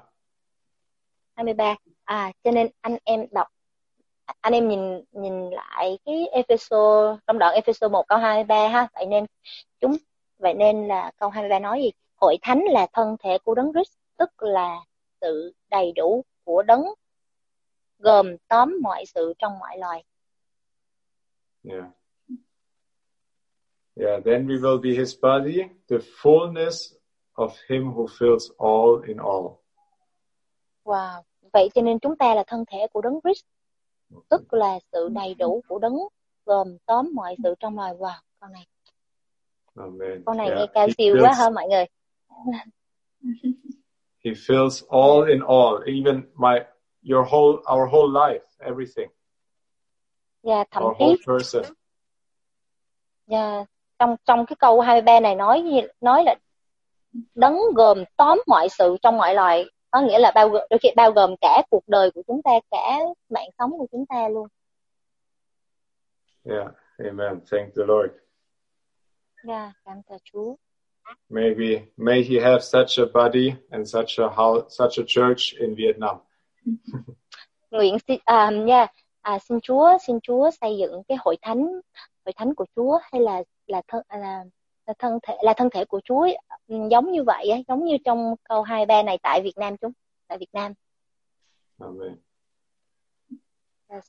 Cho nên anh em nhìn lại cái Ephesos, trong đoạn Ephesos 1 câu 23 ha. Vậy nên là câu 23 nói gì? Hội thánh là thân thể của Đấng Christ, tức là sự đầy đủ của Đấng, gồm tóm mọi sự trong mọi loài. Yeah, then we will be his body, the fullness of him who fills all in all. Wow. Vậy cho nên chúng ta là thân thể của Đấng Christ, tức là sự đầy đủ của Đấng, gồm tóm mọi sự trong loài. Wow, con này. Amen. Con này nghe cao siêu quá hả mọi người? He fills all in all, even our whole life, everything. Yeah, thậm our chí whole person. Yeah, trong cái câu 23 này nói là Đấng gồm tóm mọi sự trong mọi loài, có nghĩa là đôi khi bao gồm cả cuộc đời của chúng ta, cả mạng sống của chúng ta luôn. Yeah, amen. Thank the Lord. Yeah, cảm tạ Chúa. May he have such a body and such a church in Vietnam. Nguyện xin Chúa xây dựng cái hội thánh của Chúa, hay là thân thể của Chúa giống như vậy á, giống như trong câu 23 này tại Việt Nam tại Việt Nam. Amen. Yes.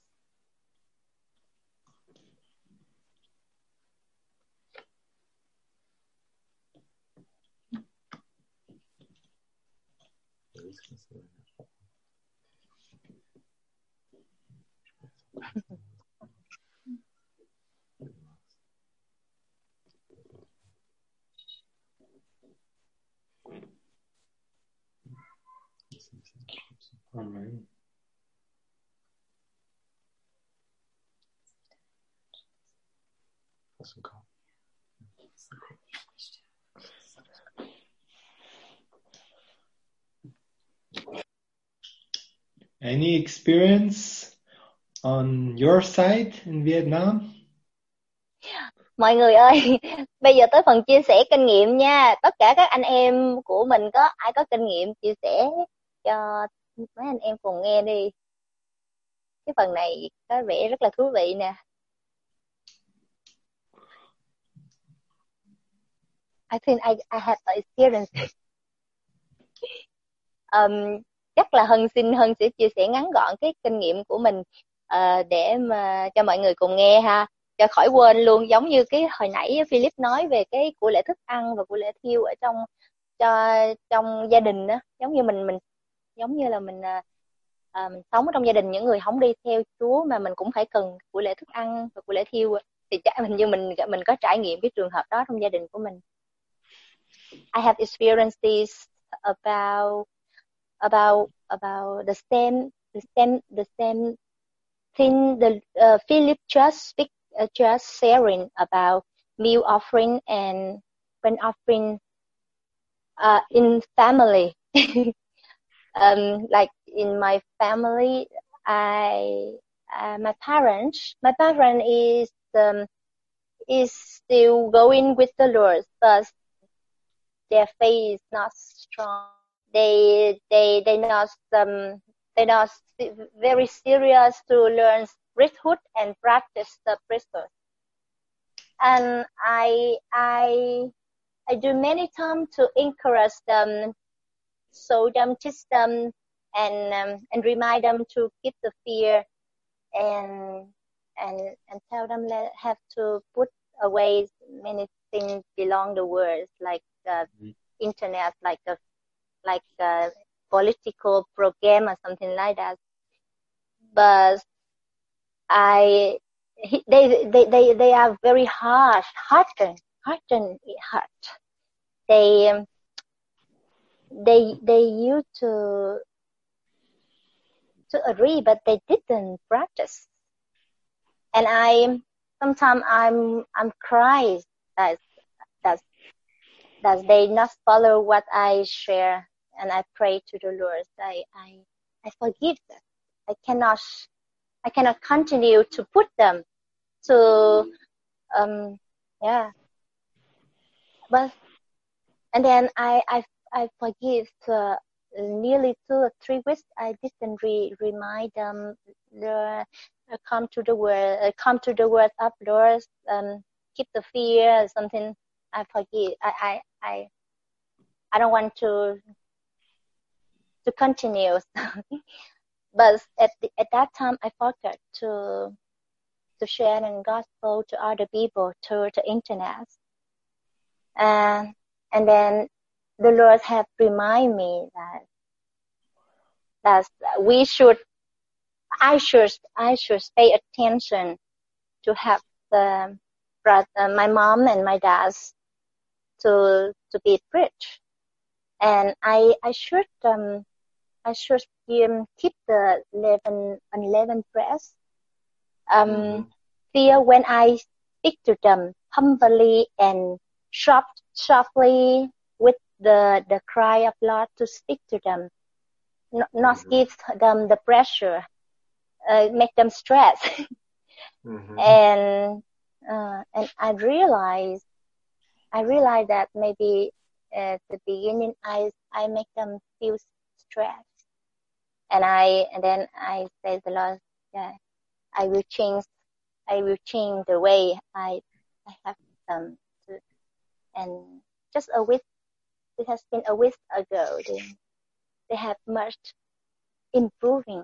Amen. Any experience on your side in Vietnam? Mọi người ơi, bây giờ tới phần chia sẻ kinh nghiệm nha. Tất cả các anh em của mình có ai có kinh nghiệm chia sẻ cho mấy anh em cùng nghe đi. Cái phần này có vẻ rất là thú vị nè. I think I had the experience. Chắc là Hân sẽ chia sẻ ngắn gọn cái kinh nghiệm của mình để mà cho mọi người cùng nghe ha, cho khỏi quên luôn. Giống như cái hồi nãy Philip nói về cái của lễ thức ăn và của lễ thiêu ở trong gia đình đó, giống như mình giống như là mình sống ở trong gia đình những người không đi theo Chúa mà mình cũng phải cần của lễ thức ăn và của lễ thiêu, thì chắc hình như mình có trải nghiệm cái trường hợp đó trong gia đình của mình. I have experienced this about the same thing the Philip just sharing about meal offering and burnt offering in family. Like in my family, my parent is still going with the Lord, but their faith is not strong. They're not very serious to learn priesthood and practice the priesthood. And I do many times to encourage them, show them, teach them, and remind them to keep the fear, and tell them that have to put away many things beyond the words, like internet, like a political program or something like that. But they are very hardened heart. They used to agree, but they didn't practice. And sometimes I'm crying that they not follow what I share, and I pray to the Lord. I forgive them. I cannot continue to put them to but and then I forgive nearly 2 or 3 weeks. I didn't remind them come to the word of Lord, keep the fear or something. I forgive. I don't want to continue. But at that time, I forgot to share the gospel to other people through the internet. And then the Lord have remind me that I should pay attention to have my mom and my dad to be preached, and I should keep the unleavened bread. Fear when I speak to them humbly and softly with the cry of Lord to speak to them, not give them the pressure, make them stress. And I realized that maybe at the beginning I make them feel stressed, and then I say to the Lord, I will change the way I have them to. And just a week, it has been a week ago, they have much improving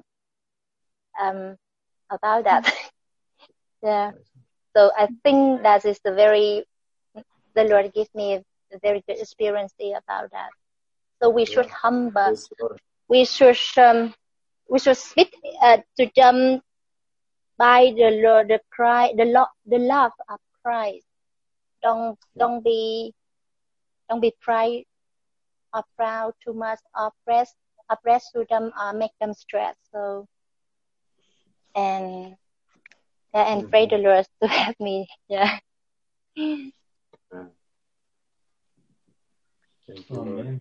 about that. Yeah. So I think that is the Lord gave me a very good experience about that. So we should humble. We should speak to them by the Lord, the love of Christ. Don't be pride or proud too much, or press to them or make them stress. So and pray the Lord to help me. Yeah. Amen.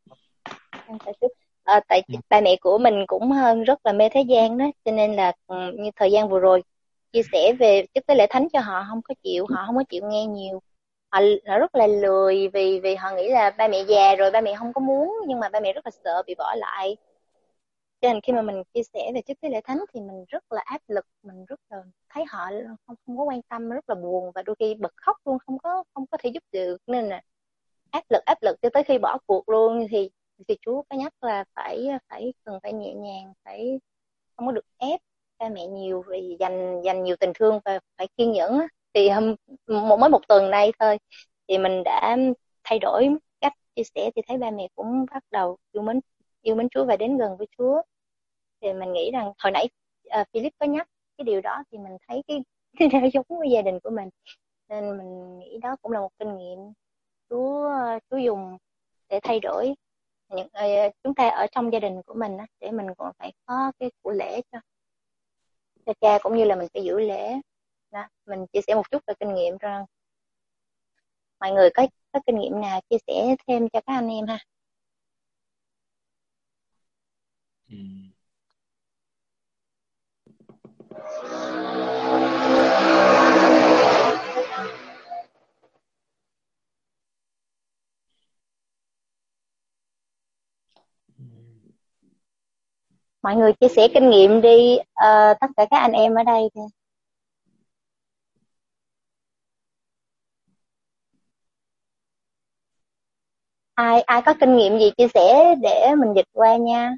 Tại ba mẹ của mình cũng rất là mê thế gian đó, cho nên là như thời gian vừa rồi chia sẻ về chức tế lễ thánh cho họ không có chịu nghe nhiều. Họ rất là lười vì họ nghĩ là ba mẹ già rồi, ba mẹ không có muốn, nhưng mà ba mẹ rất là sợ bị bỏ lại. Cho nên khi mà mình chia sẻ về chức tế lễ thánh thì mình rất là áp lực, mình rất là thấy họ không có quan tâm, rất là buồn và đôi khi bật khóc luôn, không có thể giúp được. Nên là áp lực cho tới khi bỏ cuộc luôn, thì Chúa có nhắc là cần phải nhẹ nhàng, phải không có được ép cha mẹ nhiều, vì dành nhiều tình thương và phải kiên nhẫn. Thì mới một tuần nay thôi thì mình đã thay đổi cách chia sẻ, thì thấy ba mẹ cũng bắt đầu yêu mến Chúa và đến gần với Chúa. Thì mình nghĩ rằng hồi nãy Philip có nhắc cái điều đó, thì mình thấy cái nó giống với gia đình của mình, nên mình nghĩ đó cũng là một kinh nghiệm Chúa dùng để thay đổi chúng ta ở trong gia đình của mình á, để mình còn phải có cái của lễ cho cha, cũng như là mình phải giữ lễ đó. Mình chia sẻ một chút về kinh nghiệm rằng mọi người có kinh nghiệm nào chia sẻ thêm cho các anh em ha. Mọi người chia sẻ kinh nghiệm đi, tất cả các anh em ở đây thì. Ai có kinh nghiệm gì chia sẻ để mình dịch qua nha.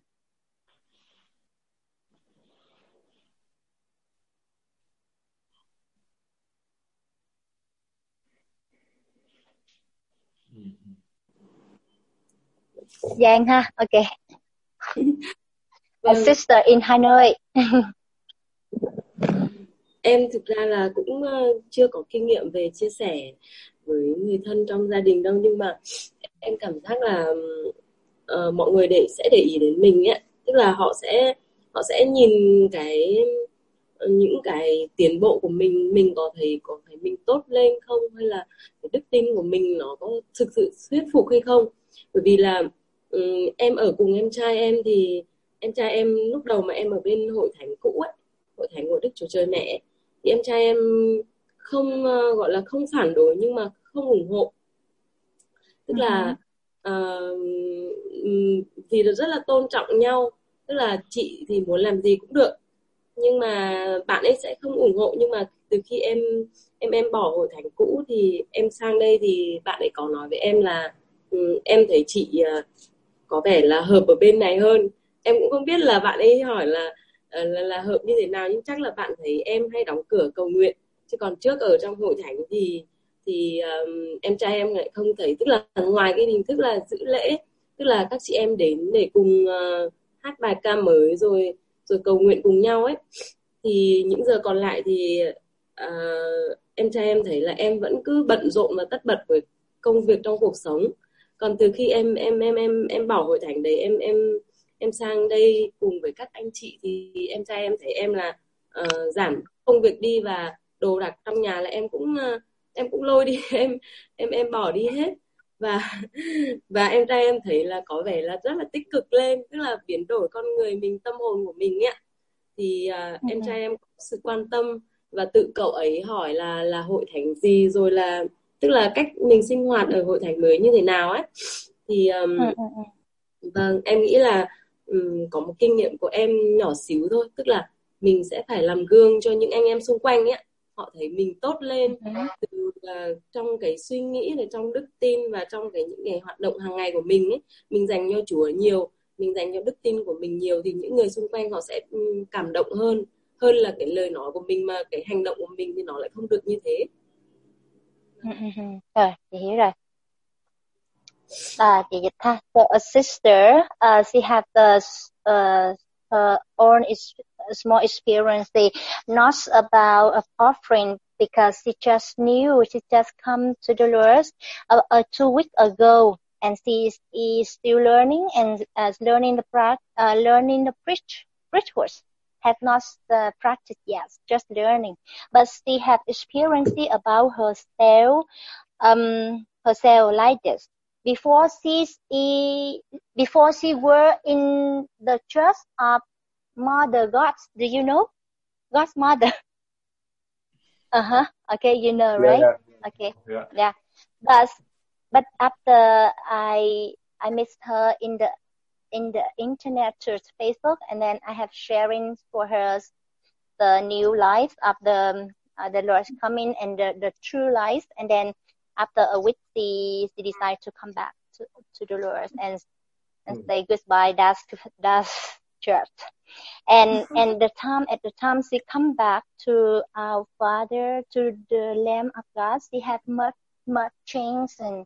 Giang ha, ok. A sister in Hanoi. Em thực ra là cũng chưa có kinh nghiệm về chia sẻ với người thân trong gia đình đâu, nhưng mà em cảm giác là mọi người sẽ để ý đến mình ấy, tức là họ sẽ nhìn những cái tiến bộ của mình có thấy mình tốt lên không, hay là cái đức tin của mình nó có thực sự thuyết phục hay không. Bởi vì là em ở cùng em trai em, thì em trai em lúc đầu mà em ở bên hội thánh cũ ấy, hội thánh của Đức Chúa Trời Mẹ, thì em trai em không gọi là không phản đối nhưng mà không ủng hộ, tức là vì rất là tôn trọng nhau, tức là chị thì muốn làm gì cũng được, nhưng mà bạn ấy sẽ không ủng hộ. Nhưng mà từ khi em bỏ hội thánh cũ thì em sang đây, thì bạn ấy có nói với em là em thấy chị có vẻ là hợp ở bên này hơn. Em cũng không biết là bạn ấy hỏi là hợp như thế nào, nhưng chắc là bạn thấy em hay đóng cửa cầu nguyện, chứ còn trước ở trong hội thánh thì em trai em lại không thấy. Tức là ngoài cái hình thức là giữ lễ, tức là các chị em đến để cùng hát bài ca mới rồi cầu nguyện cùng nhau ấy, thì những giờ còn lại thì em trai em thấy là em vẫn cứ bận rộn và tất bật với công việc trong cuộc sống. Còn từ khi em bỏ hội thánh đấy, em sang đây cùng với các anh chị, thì em trai em thấy em là giảm công việc đi, và đồ đạc trong nhà là em cũng lôi đi, em bỏ đi hết. Và em trai em thấy là có vẻ là rất là tích cực lên, tức là biến đổi con người mình, tâm hồn của mình ấy. Thì em trai em có sự quan tâm, và tự cậu ấy hỏi là hội thánh gì, rồi là tức là cách mình sinh hoạt ở hội thánh mới như thế nào ấy. Thì vâng, em nghĩ là có một kinh nghiệm của em nhỏ xíu thôi, tức là mình sẽ phải làm gương cho những anh em xung quanh ấy, họ thấy mình tốt lên từ trong cái suy nghĩ này, trong đức tin, và trong những cái hoạt động hàng ngày của mình ấy. Mình dành cho Chúa nhiều, mình dành cho đức tin của mình nhiều, thì những người xung quanh họ sẽ cảm động hơn là cái lời nói của mình, mà cái hành động của mình thì nó lại không được như thế. Rồi, chị hiểu rồi. Chị dịch ha. So a sister, she have her own small experience, not about a offering, because she just come to the Lord 2 weeks ago, and she is still learning and learning the preach words. Have not practiced yet, just learning, but she have experience about herself like this. Before she were in the church of Mother Gods. Do you know God's mother? Okay, you know, right? Yeah. Okay. Yeah. But after I met her in the internet church Facebook, and then I have sharing for her the new life of the Lord's coming and the true life, and then after a week, she decided to come back to Dolores and say goodbye. That's church. And at the time she come back to our Father, to the Lamb of God, she had much changing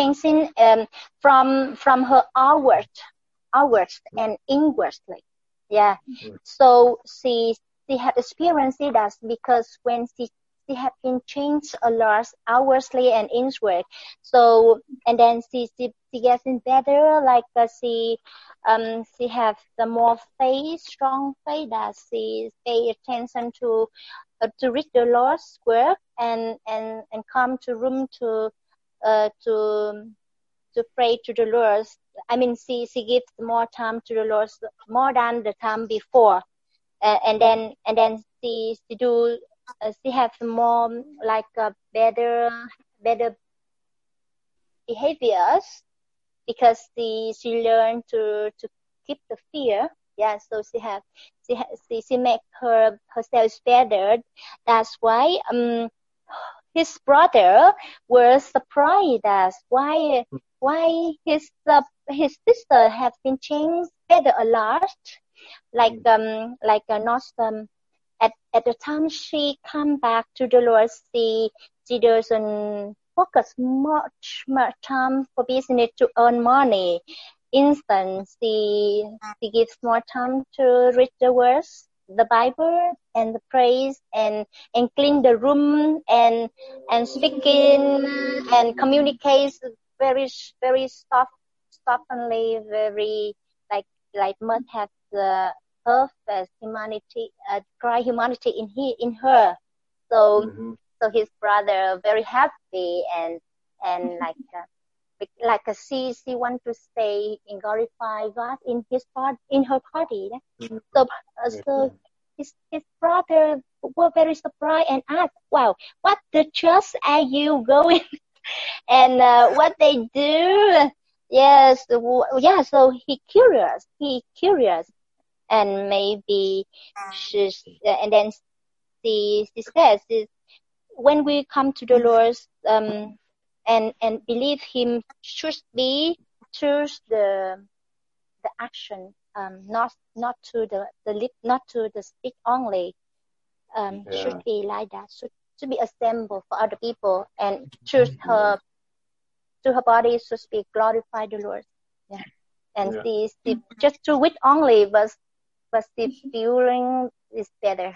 from her outward and inwardly. Yeah. So she had experienced that because when she had been changed a lot outwardly and inward. So and then she getting better, like she have the more faith, strong faith, that she pay attention to read the Lord's word and come to room to pray to the Lord. I mean, she gives more time to the Lord, more than the time before, and then she do. She have more like better behaviors because she learned to keep the fear. Yeah, so she make herself better. That's why his brother was surprised. That's why his sister have been changed better a lot. At the time she come back to the Lord, she doesn't focus much time for business to earn money. Instead, she gives more time to read the words, the Bible, and the praise, and clean the room, and speaking and communicates very softly, very like must have the perfect humanity, Christ humanity in her. So his brother very happy and she want to stay and glorify God in her party. So his brother were very surprised and asked, "Wow, what the church are you going?" and what they do? Yes, yeah. So he curious, and maybe and then she says, when we come to the Lord and believe Him, should be choose the action, not to the lip, not to the speak only. Should be like that. Should be a symbol for other people, and choose her to her body should be glorify the Lord. Yeah, and she just to wit only, but the feeling is better.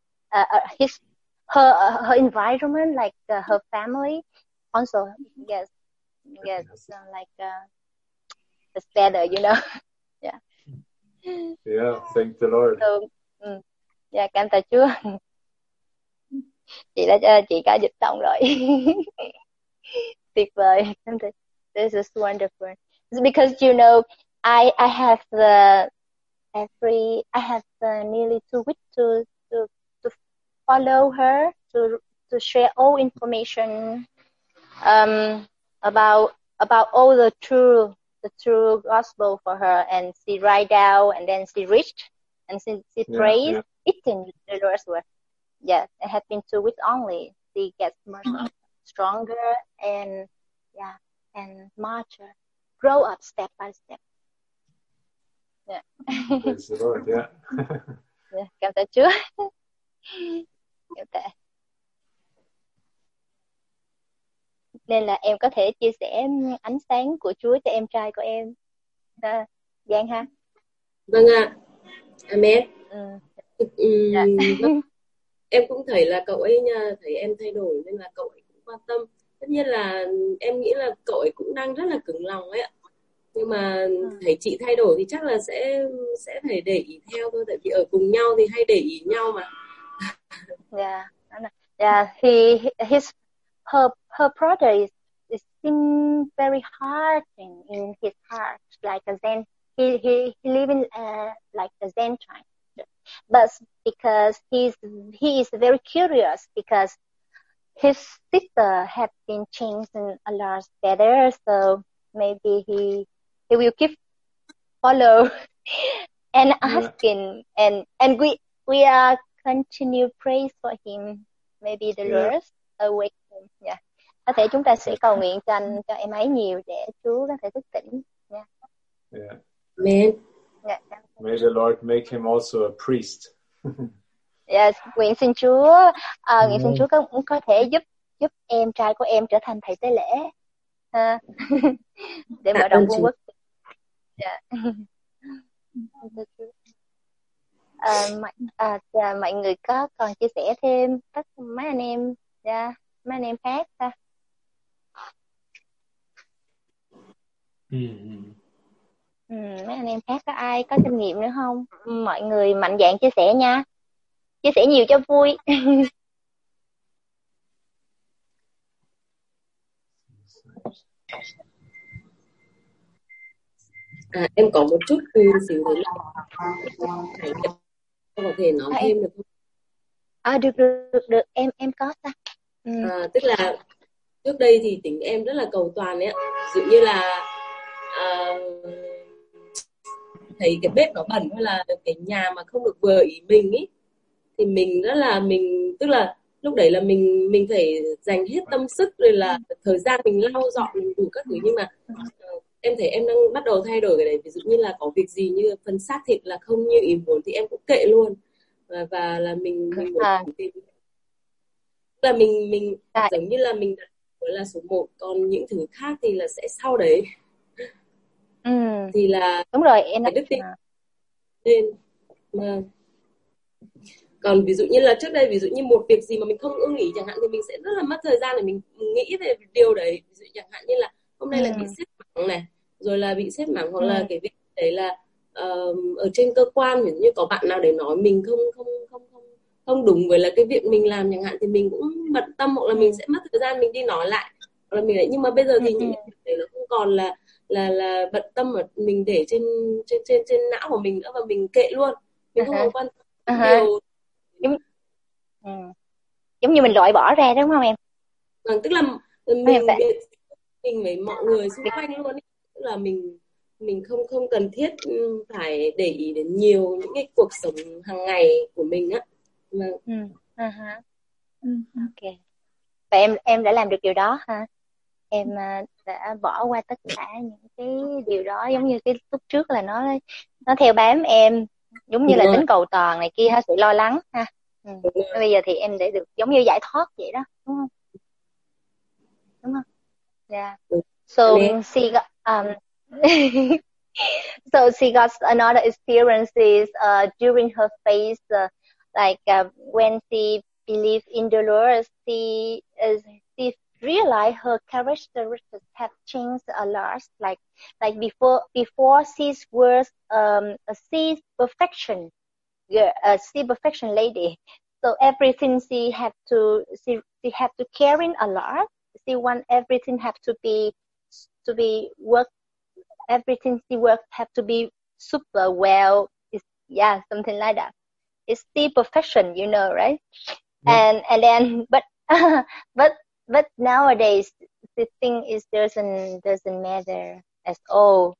Her environment, like her family, also yes, it's better, Yeah. Yeah, thank the Lord. So, dạ cảm tạ Chúa. Chị đã dịch xong rồi. Tuyệt vời. This is wonderful. It's because I have nearly 2 weeks to follow her, to share all information about all the true gospel for her, and she write down, and then she reached, and she prays, eating the Lord's word. Yes, it has been 2 weeks only. She gets more stronger and mature, grow up step by step. Yeah. Praise the Lord. Yeah. Yeah, cảm tạ Chúa. Cảm tạ. Nên là em có thể chia sẻ ánh sáng của Chúa cho em trai của em. Giang ha. Vâng ạ. Amen. Dạ. Em cũng thấy là cậu ấy thấy em thay đổi nên là cậu ấy cũng quan tâm. Tất nhiên là em nghĩ là cậu ấy cũng đang rất là cứng lòng ấy ạ. Nhưng mà thấy chị thay đổi thì chắc là sẽ phải để ý theo thôi, tại vì ở cùng nhau thì hay để ý nhau mà. Her brother is seem very hard in his heart, like a Zen. He living like a Zen time, but because he is very curious, because his sister had been changed a lot better, so maybe he will keep follow and asking, and we are continue praise for him. Maybe the Lord awake him. Yeah. Có thể chúng ta sẽ cầu nguyện cho em ấy nhiều để Chúa có thể thức tỉnh nha. Yeah. Amen. Yeah. May the Lord make him also a priest. Yes, nguyện xin Chúa có thể giúp em trai của em trở thành thầy tế lễ để mở rộng vương quốc. Yeah. Mọi người có còn chia sẻ thêm các mấy anh em mấy anh em khác ta? Mấy anh em khác có ai có kinh nghiệm nữa không? Mọi người mạnh dạn chia sẻ nha, chia sẻ nhiều cho vui. Em có một chút xíu thế này, có thể nói thêm được không? Được, em có ta. Tức là trước đây thì tính em rất là cầu toàn ấy ạ, ví dụ như là thấy cái bếp nó bẩn hay là cái nhà mà không được vừa ý mình ý, thì mình rất là tức là lúc đấy là mình phải dành hết tâm sức rồi là thời gian mình lau dọn đủ các thứ, nhưng mà em thấy em đang bắt đầu thay đổi cái đấy. Ví dụ như là có việc gì như phần xác thịt là không như ý muốn thì em cũng kệ luôn, và là mình muốn tìm là mình giống như là mình đặt là số 1, còn những thứ khác thì là sẽ sau đấy. Thì là đúng rồi, em đức tin nên mà còn ví dụ như là trước đây, ví dụ như một việc gì mà mình không ưng ý chẳng hạn, thì mình sẽ rất là mất thời gian để mình nghĩ về điều đấy. Ví dụ chẳng hạn như là hôm nay là bị sếp mắng này, rồi là bị sếp mắng, hoặc là cái việc đấy là ở trên cơ quan, ví dụ như có bạn nào để nói mình không đúng với là cái việc mình làm chẳng hạn, thì mình cũng bận tâm, hoặc là mình sẽ mất thời gian mình đi nói lại, hoặc là mình lại. Nhưng mà bây giờ thì những việc đấy nó không còn là bận tâm mà mình để trên não của mình nữa, và mình kệ luôn, mình không còn quan tâm nhiều. Giống như mình loại bỏ ra đúng không em? Tức là mình với mọi người xung quanh luôn ấy. Tức là mình không cần thiết phải để ý đến nhiều những cái cuộc sống hàng ngày của mình á. Ok. Và em đã làm được điều đó ha. Em đã bỏ qua tất cả những cái điều đó, giống như cái lúc trước là nó theo bám em, giống như là tính cầu toàn này kia ha, sự lo lắng ha. Bây giờ thì em để được giống như giải thoát vậy đó, đúng không? Đúng không? Yeah. So she got so she got another experiences during her phase, when she believed in the Lord, she realized her characteristics have changed a lot. Like before she was a perfection lady. So everything she had to carry a lot. She want everything have to be work. Everything she worked have to be super well. Something like that. It's still perfection, you know, right? Yeah. And then, but nowadays the thing is doesn't matter at all.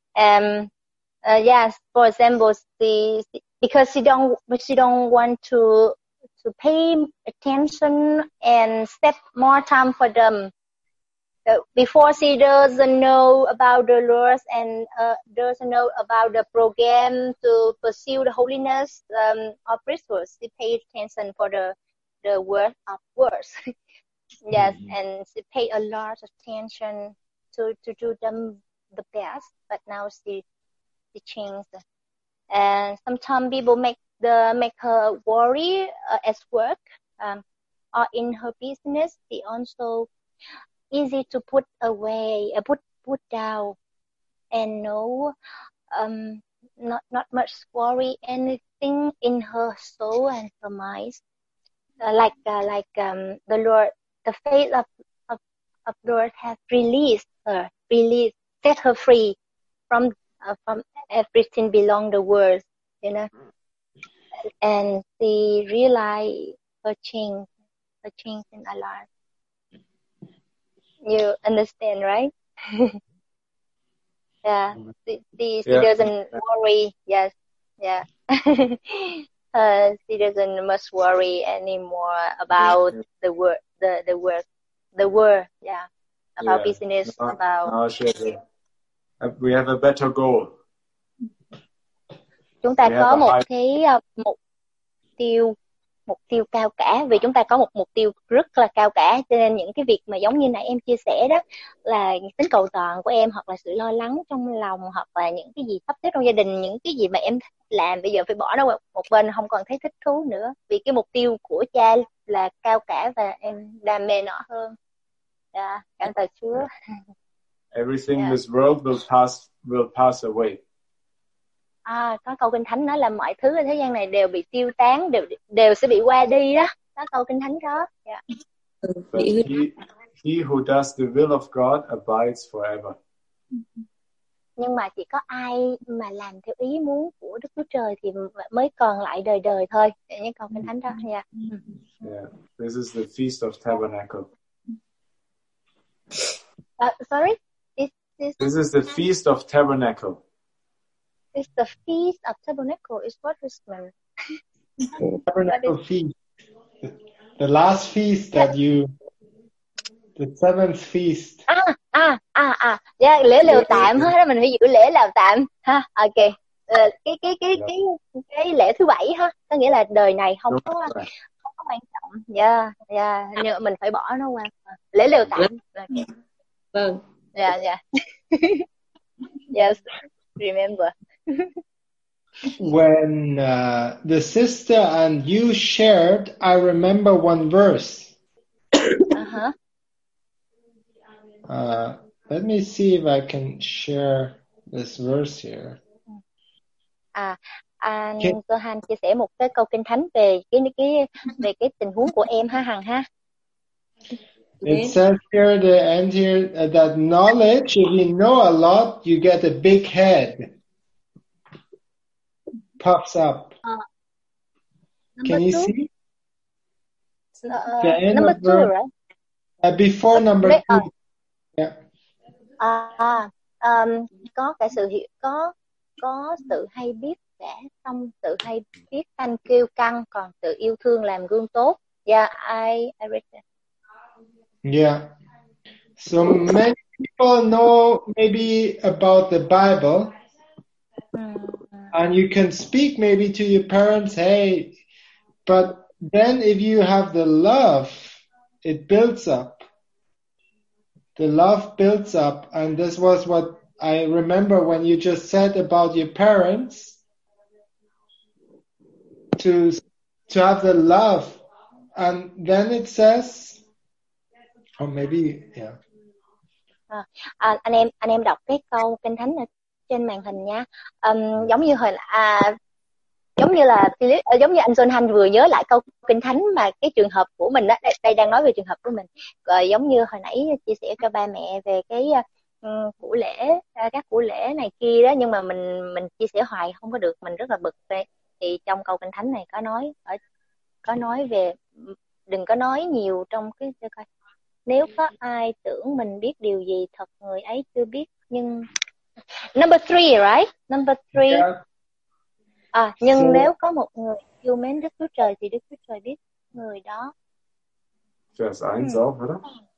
Yes, for example, because she don't want to pay attention and spend more time for them. Before she doesn't know about the laws and doesn't know about the program to pursue the holiness of rituals, she paid attention for the word of words. Yes, and she paid a lot of attention to do them the best. But now she changed, and sometimes people make her worry at work or in her business. She also easy to put away, put down, and not much worry anything in her soul and her mind. The Lord, the faith of Lord has set her free from everything belong the world, you know. And she realized her change in her life. You understand, right? Yeah. She doesn't worry. Yes. Yeah. She doesn't much worry anymore about the work. the word, about Yeah. business, about Now we have a better goal. chúng ta We have có a một high. cái mục tiêu cao cả, vì chúng ta có một mục tiêu rất là cao cả, cho nên những cái việc mà giống như nãy em chia sẻ đó là tính cầu toàn của em, hoặc là sự lo lắng trong lòng, hoặc là những cái gì sắp xếp trong gia đình, những cái gì mà em làm bây giờ phải bỏ nó một bên, không còn thấy thích thú nữa, vì cái mục tiêu của cha là cao cả và em đam mê nó hơn. Cảm tạ Chúa. Everything in this world will pass away. Có câu Kinh Thánh nói là mọi thứ ở thế gian này đều bị tiêu tán, đều sẽ bị qua đi đó. Có câu Kinh Thánh đó. But he who does the will of God abides forever. Nhưng mà chỉ có ai mà làm theo ý muốn của Đức Chúa Trời thì mới còn lại đời đời thôi. Những câu Kinh Thánh đó. Yeah, this is the Feast of Tabernacle. Sorry? This is the Feast of Tabernacle. It's the Feast of Tabernacle. Is what is meant? Tabernacle feast. The last feast that the seventh feast. Lễ lều tạm hết đó, mình phải giữ lễ lều tạm ha. Ok. Cái lễ thứ 7 ha, có nghĩa là đời này không có quan trọng. Nhưng mình phải bỏ nó qua. Lễ lều tạm. Vâng. Yes, remember. When the sister and you shared, I remember one verse. Let me see if I can share this verse here. Anh Johan chia sẻ một cái câu Kinh Thánh về cái tình huống của em ha Hằng ha. It says here, the end here, that knowledge, if you know a lot, you get a big head. Puffs up. Can you see? Number 2, right? Before number 2. Yeah. Có cái có sự hay biết cả, xong sự hay biết thanh kiêu căng, còn sự yêu thương làm gương tốt. I read that. Yeah. So many people know maybe about the Bible, and you can speak maybe to your parents, hey, but then if you have the love, it builds up. The love builds up, and this was what I remember when you just said about your parents, to have the love, and then it says, or maybe, yeah. Anh em đọc cái câu Kinh Thánh ở trên màn hình nha. Giống như anh Johan vừa nhớ lại câu Kinh Thánh mà cái trường hợp của mình đó, đây đang nói về trường hợp của mình. Rồi giống như hồi nãy chia sẻ cho ba mẹ về cái củ lễ, các củ lễ này kia đó, nhưng mà mình chia sẻ hoài không có được, mình rất là bực về. Thì trong câu Kinh Thánh này có nói về đừng có nói nhiều trong cái coi. Nếu có ai tưởng mình biết điều gì, thật người ấy chưa biết. Nhưng number 3, right? Number 3. Yeah. Nhưng nếu có một người yêu mến Đức Chúa Trời thì Đức Chúa Trời biết người đó. Vers 1 auch, oder?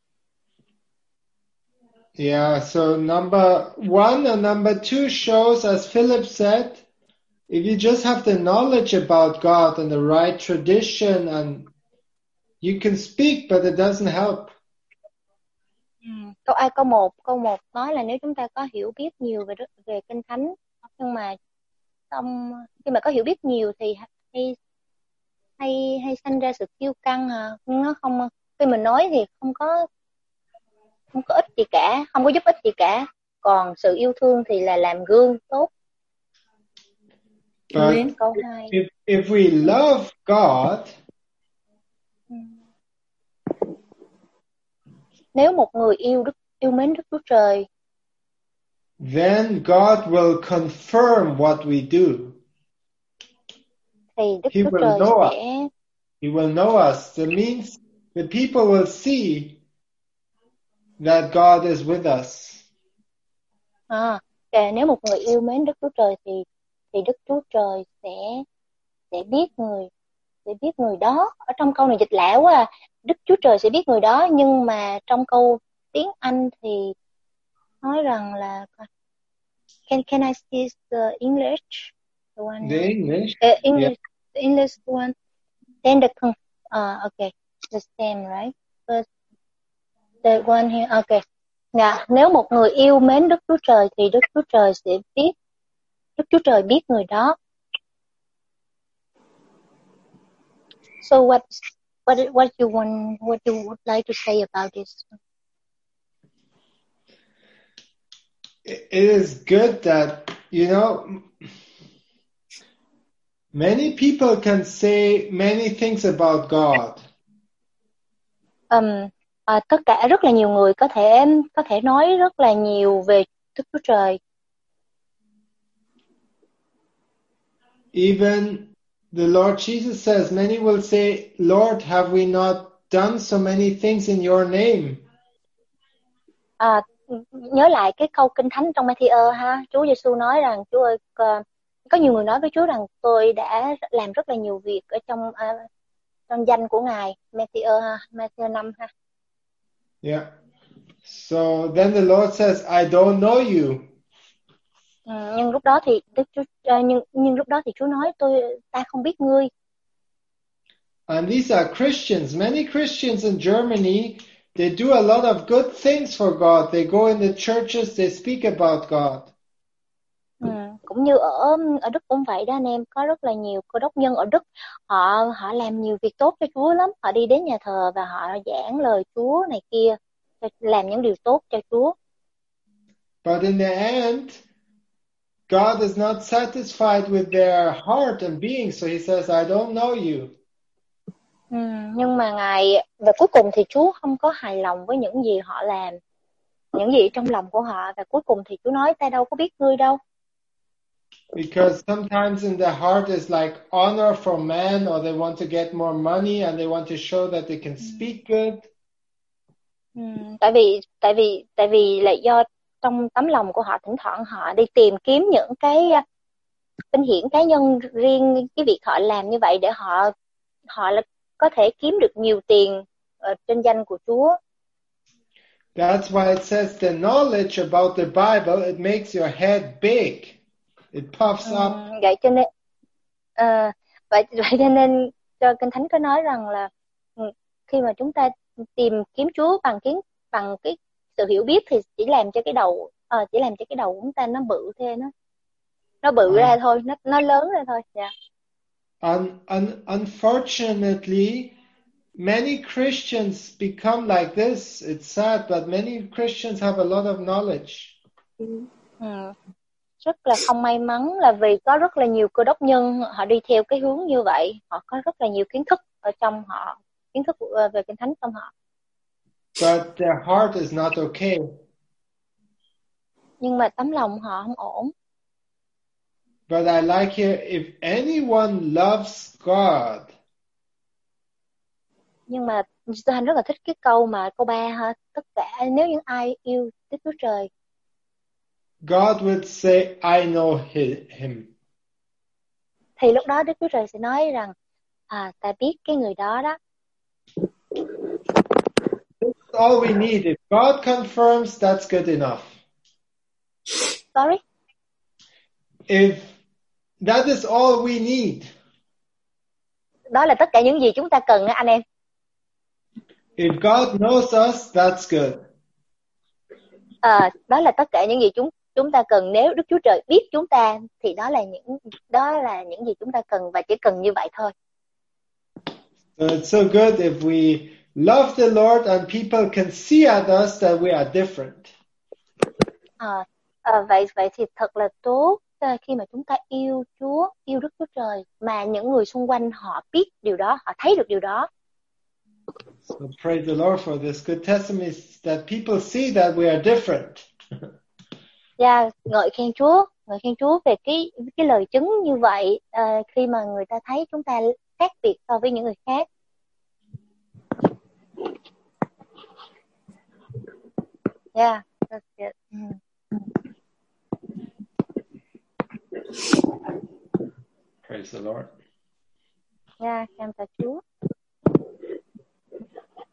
Yeah, so number 1 and number 2 shows, as Philip said, if you just have the knowledge about God and the right tradition, and you can speak, but it doesn't help. Câu 1 nói là nếu chúng ta có hiểu biết nhiều về Kinh Thánh, nhưng mà khi mà có hiểu biết nhiều thì hay sanh ra sự kiêu căng, nó không, khi mình nói thì không có ích gì cả, không có giúp ích gì cả, còn sự yêu thương thì là làm gương tốt. But câu 2. If we love God, nếu một người yêu mến Đức Chúa Trời, then God will confirm what we do. Thì Đức Chúa Trời sẽ... He will know us. That means the people will see that God is with us. Nếu một người yêu mến Đức Chúa Trời thì Đức Chúa Trời sẽ biết người đó. Ở trong câu này dịch lạ quá. Đức Chúa Trời sẽ biết người đó, nhưng mà trong câu tiếng Anh thì nói rằng là can I see the English the one The English. English the English one, then okay, the same, right? But the one here, okay. Dạ, nếu một người yêu mến Đức Chúa Trời thì Đức Chúa Trời sẽ biết, Đức Chúa Trời biết người đó. So what you would like to say about this? It is good that, many people can say many things about God. Tất cả rất là nhiều người có thể nói rất là nhiều về Đức Chúa Trời. Even the Lord Jesus says, many will say, Lord, have we not done so many things in your name? Nhớ lại cái câu Kinh Thánh trong Matthew ha, Chúa Giêsu nói rằng, Chúa ơi, có nhiều người nói với Chúa rằng tôi đã làm rất là nhiều việc ở trong danh của Ngài. Matthew 5 ha. Yeah. So then the Lord says, I don't know you. Nhưng lúc đó thì nhưng lúc đó thì Chúa nói ta không biết ngươi. And these are Christians. Many Christians in Germany, they do a lot of good things for God. They go in the churches, they speak about God. Cũng như ở Đức cũng vậy đó anh em, có rất là nhiều cơ đốc nhân ở Đức, họ làm nhiều việc tốt cho Chúa lắm, họ đi đến nhà thờ và họ giảng lời Chúa này kia, làm những điều tốt cho Chúa. But in the end, God is not satisfied with their heart and being, so he says, I don't know you. Nhưng mà và cuối cùng thì Chúa không có hài lòng với những gì họ làm, những gì trong lòng của họ, và cuối cùng thì Chúa nói ta đâu có biết ngươi đâu. Because sometimes in their heart is like honor for man, or they want to get more money and they want to show that they can speak good. Tại vì là do trong tấm lòng của họ thỉnh thoảng họ đi tìm kiếm những cái vinh hiển cá nhân riêng, cái việc họ làm như vậy để họ có thể kiếm được nhiều tiền trên danh của Chúa. That's why it says the knowledge about the Bible, it makes your head big. It puffs up. Vậy cho nên cho Kinh Thánh có nói rằng là khi mà chúng ta tìm kiếm Chúa bằng cái sự hiểu biết thì chỉ làm cho cái đầu của chúng ta nó bự thêm, nó bự ra thôi, nó lớn ra thôi. Yeah. Unfortunately, many Christians become like this. It's sad, but many Christians have a lot of knowledge. Rất là không may mắn là vì có rất là nhiều cơ đốc nhân họ đi theo cái hướng như vậy, họ có rất là nhiều kiến thức ở trong họ, kiến thức về Kinh Thánh trong họ. But their heart is not okay. Nhưng mà tấm lòng họ không ổn. But I like here, if anyone loves God. Nhưng mà Anh rất là thích cái câu 3 ha, tất cả nếu những ai yêu Đức Chúa Trời. God would say, I know him. Thì lúc đó Đức Chúa Trời sẽ nói rằng, ta biết cái người đó đó. That's all we need. If God confirms, that's good enough. Sorry? If that is all we need. Đó là tất cả những gì chúng ta cần anh em. If God knows us, that's good. Đó là tất cả những gì chúng ta cần. Nếu Đức Chúa Trời biết chúng ta thì đó là những gì chúng ta cần, và chỉ cần như vậy thôi. So it's so good if we love the Lord and people can see at us that we are different. Vậy thì thật là tốt khi mà chúng ta yêu Chúa, yêu Đức Chúa Trời, mà những người xung quanh họ biết điều đó, họ thấy được điều đó. So praise the Lord for this good testimony that people see that we are different. Ngợi khen Chúa về cái lời chứng như vậy, khi mà người ta thấy chúng ta khác biệt so với những người khác. That's it. Praise the Lord. Cảm tạ Chúa.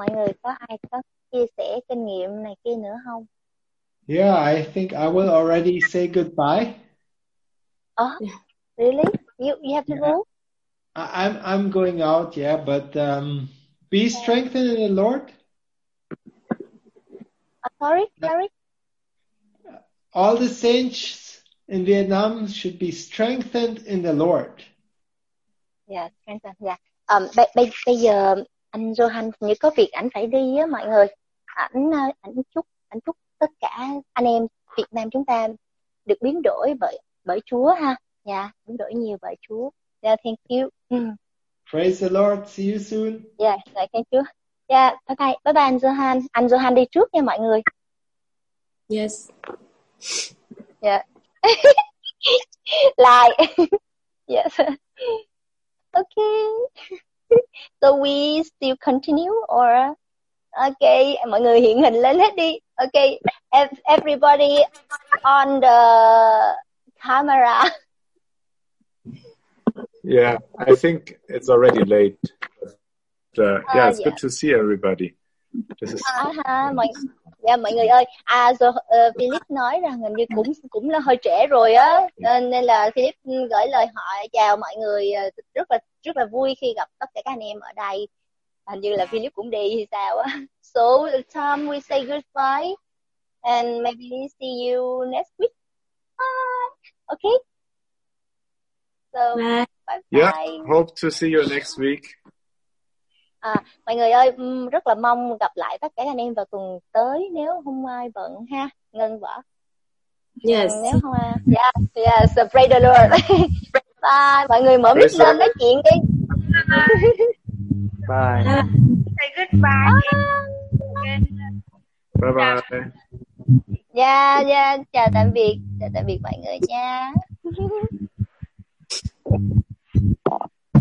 mọi người có ai có chia sẻ kinh nghiệm này kia nữa không? Yeah, I think I will already say goodbye. Really? You have to go? I'm going out, yeah, but be strengthened in the Lord. Sorry. All the saints in Vietnam should be strengthened in the Lord. Yeah, strengthened. Yeah. Bây giờ anh Johan như có việc ảnh phải đi á mọi người. Ảnh chúc tất cả anh em Việt Nam chúng ta được biến đổi bởi Chúa ha. Yeah, biến đổi nhiều bởi Chúa. Yeah, thank you. Praise the Lord. See you soon. Yeah, thank you. Yeah, bye bye anh Johan. Anh Johan đi trước nha mọi người. Yes. Yeah. Like. Yes. Okay. So we still continue or okay, mọi người hiện hình lên hết đi. Okay, everybody on the camera. Yeah, I think it's already late. But, yeah, it's good to see everybody. This is mọi người ơi, Philip nói rằng hình như cũng là hơi trễ rồi á, nên là Philip gửi lời hỏi chào mọi người, rất là vui khi gặp tất cả các anh em ở đây. Hình như là Philip cũng đi thì sao á. So Tom, we say goodbye and maybe see you next week. Okay. So Bye. Bye. Yeah, hope to see you next week. Mọi người ơi, rất là mong gặp lại tất cả anh em vào tuần tới nếu không ai bận ha. Ngân Võ. Yes. Nếu không yes, praise the Lord. Bye. Mọi người mở mic lên nói chuyện đi. Bye. Say goodbye. Bye bye. Yeah, chào tạm biệt mọi người nha.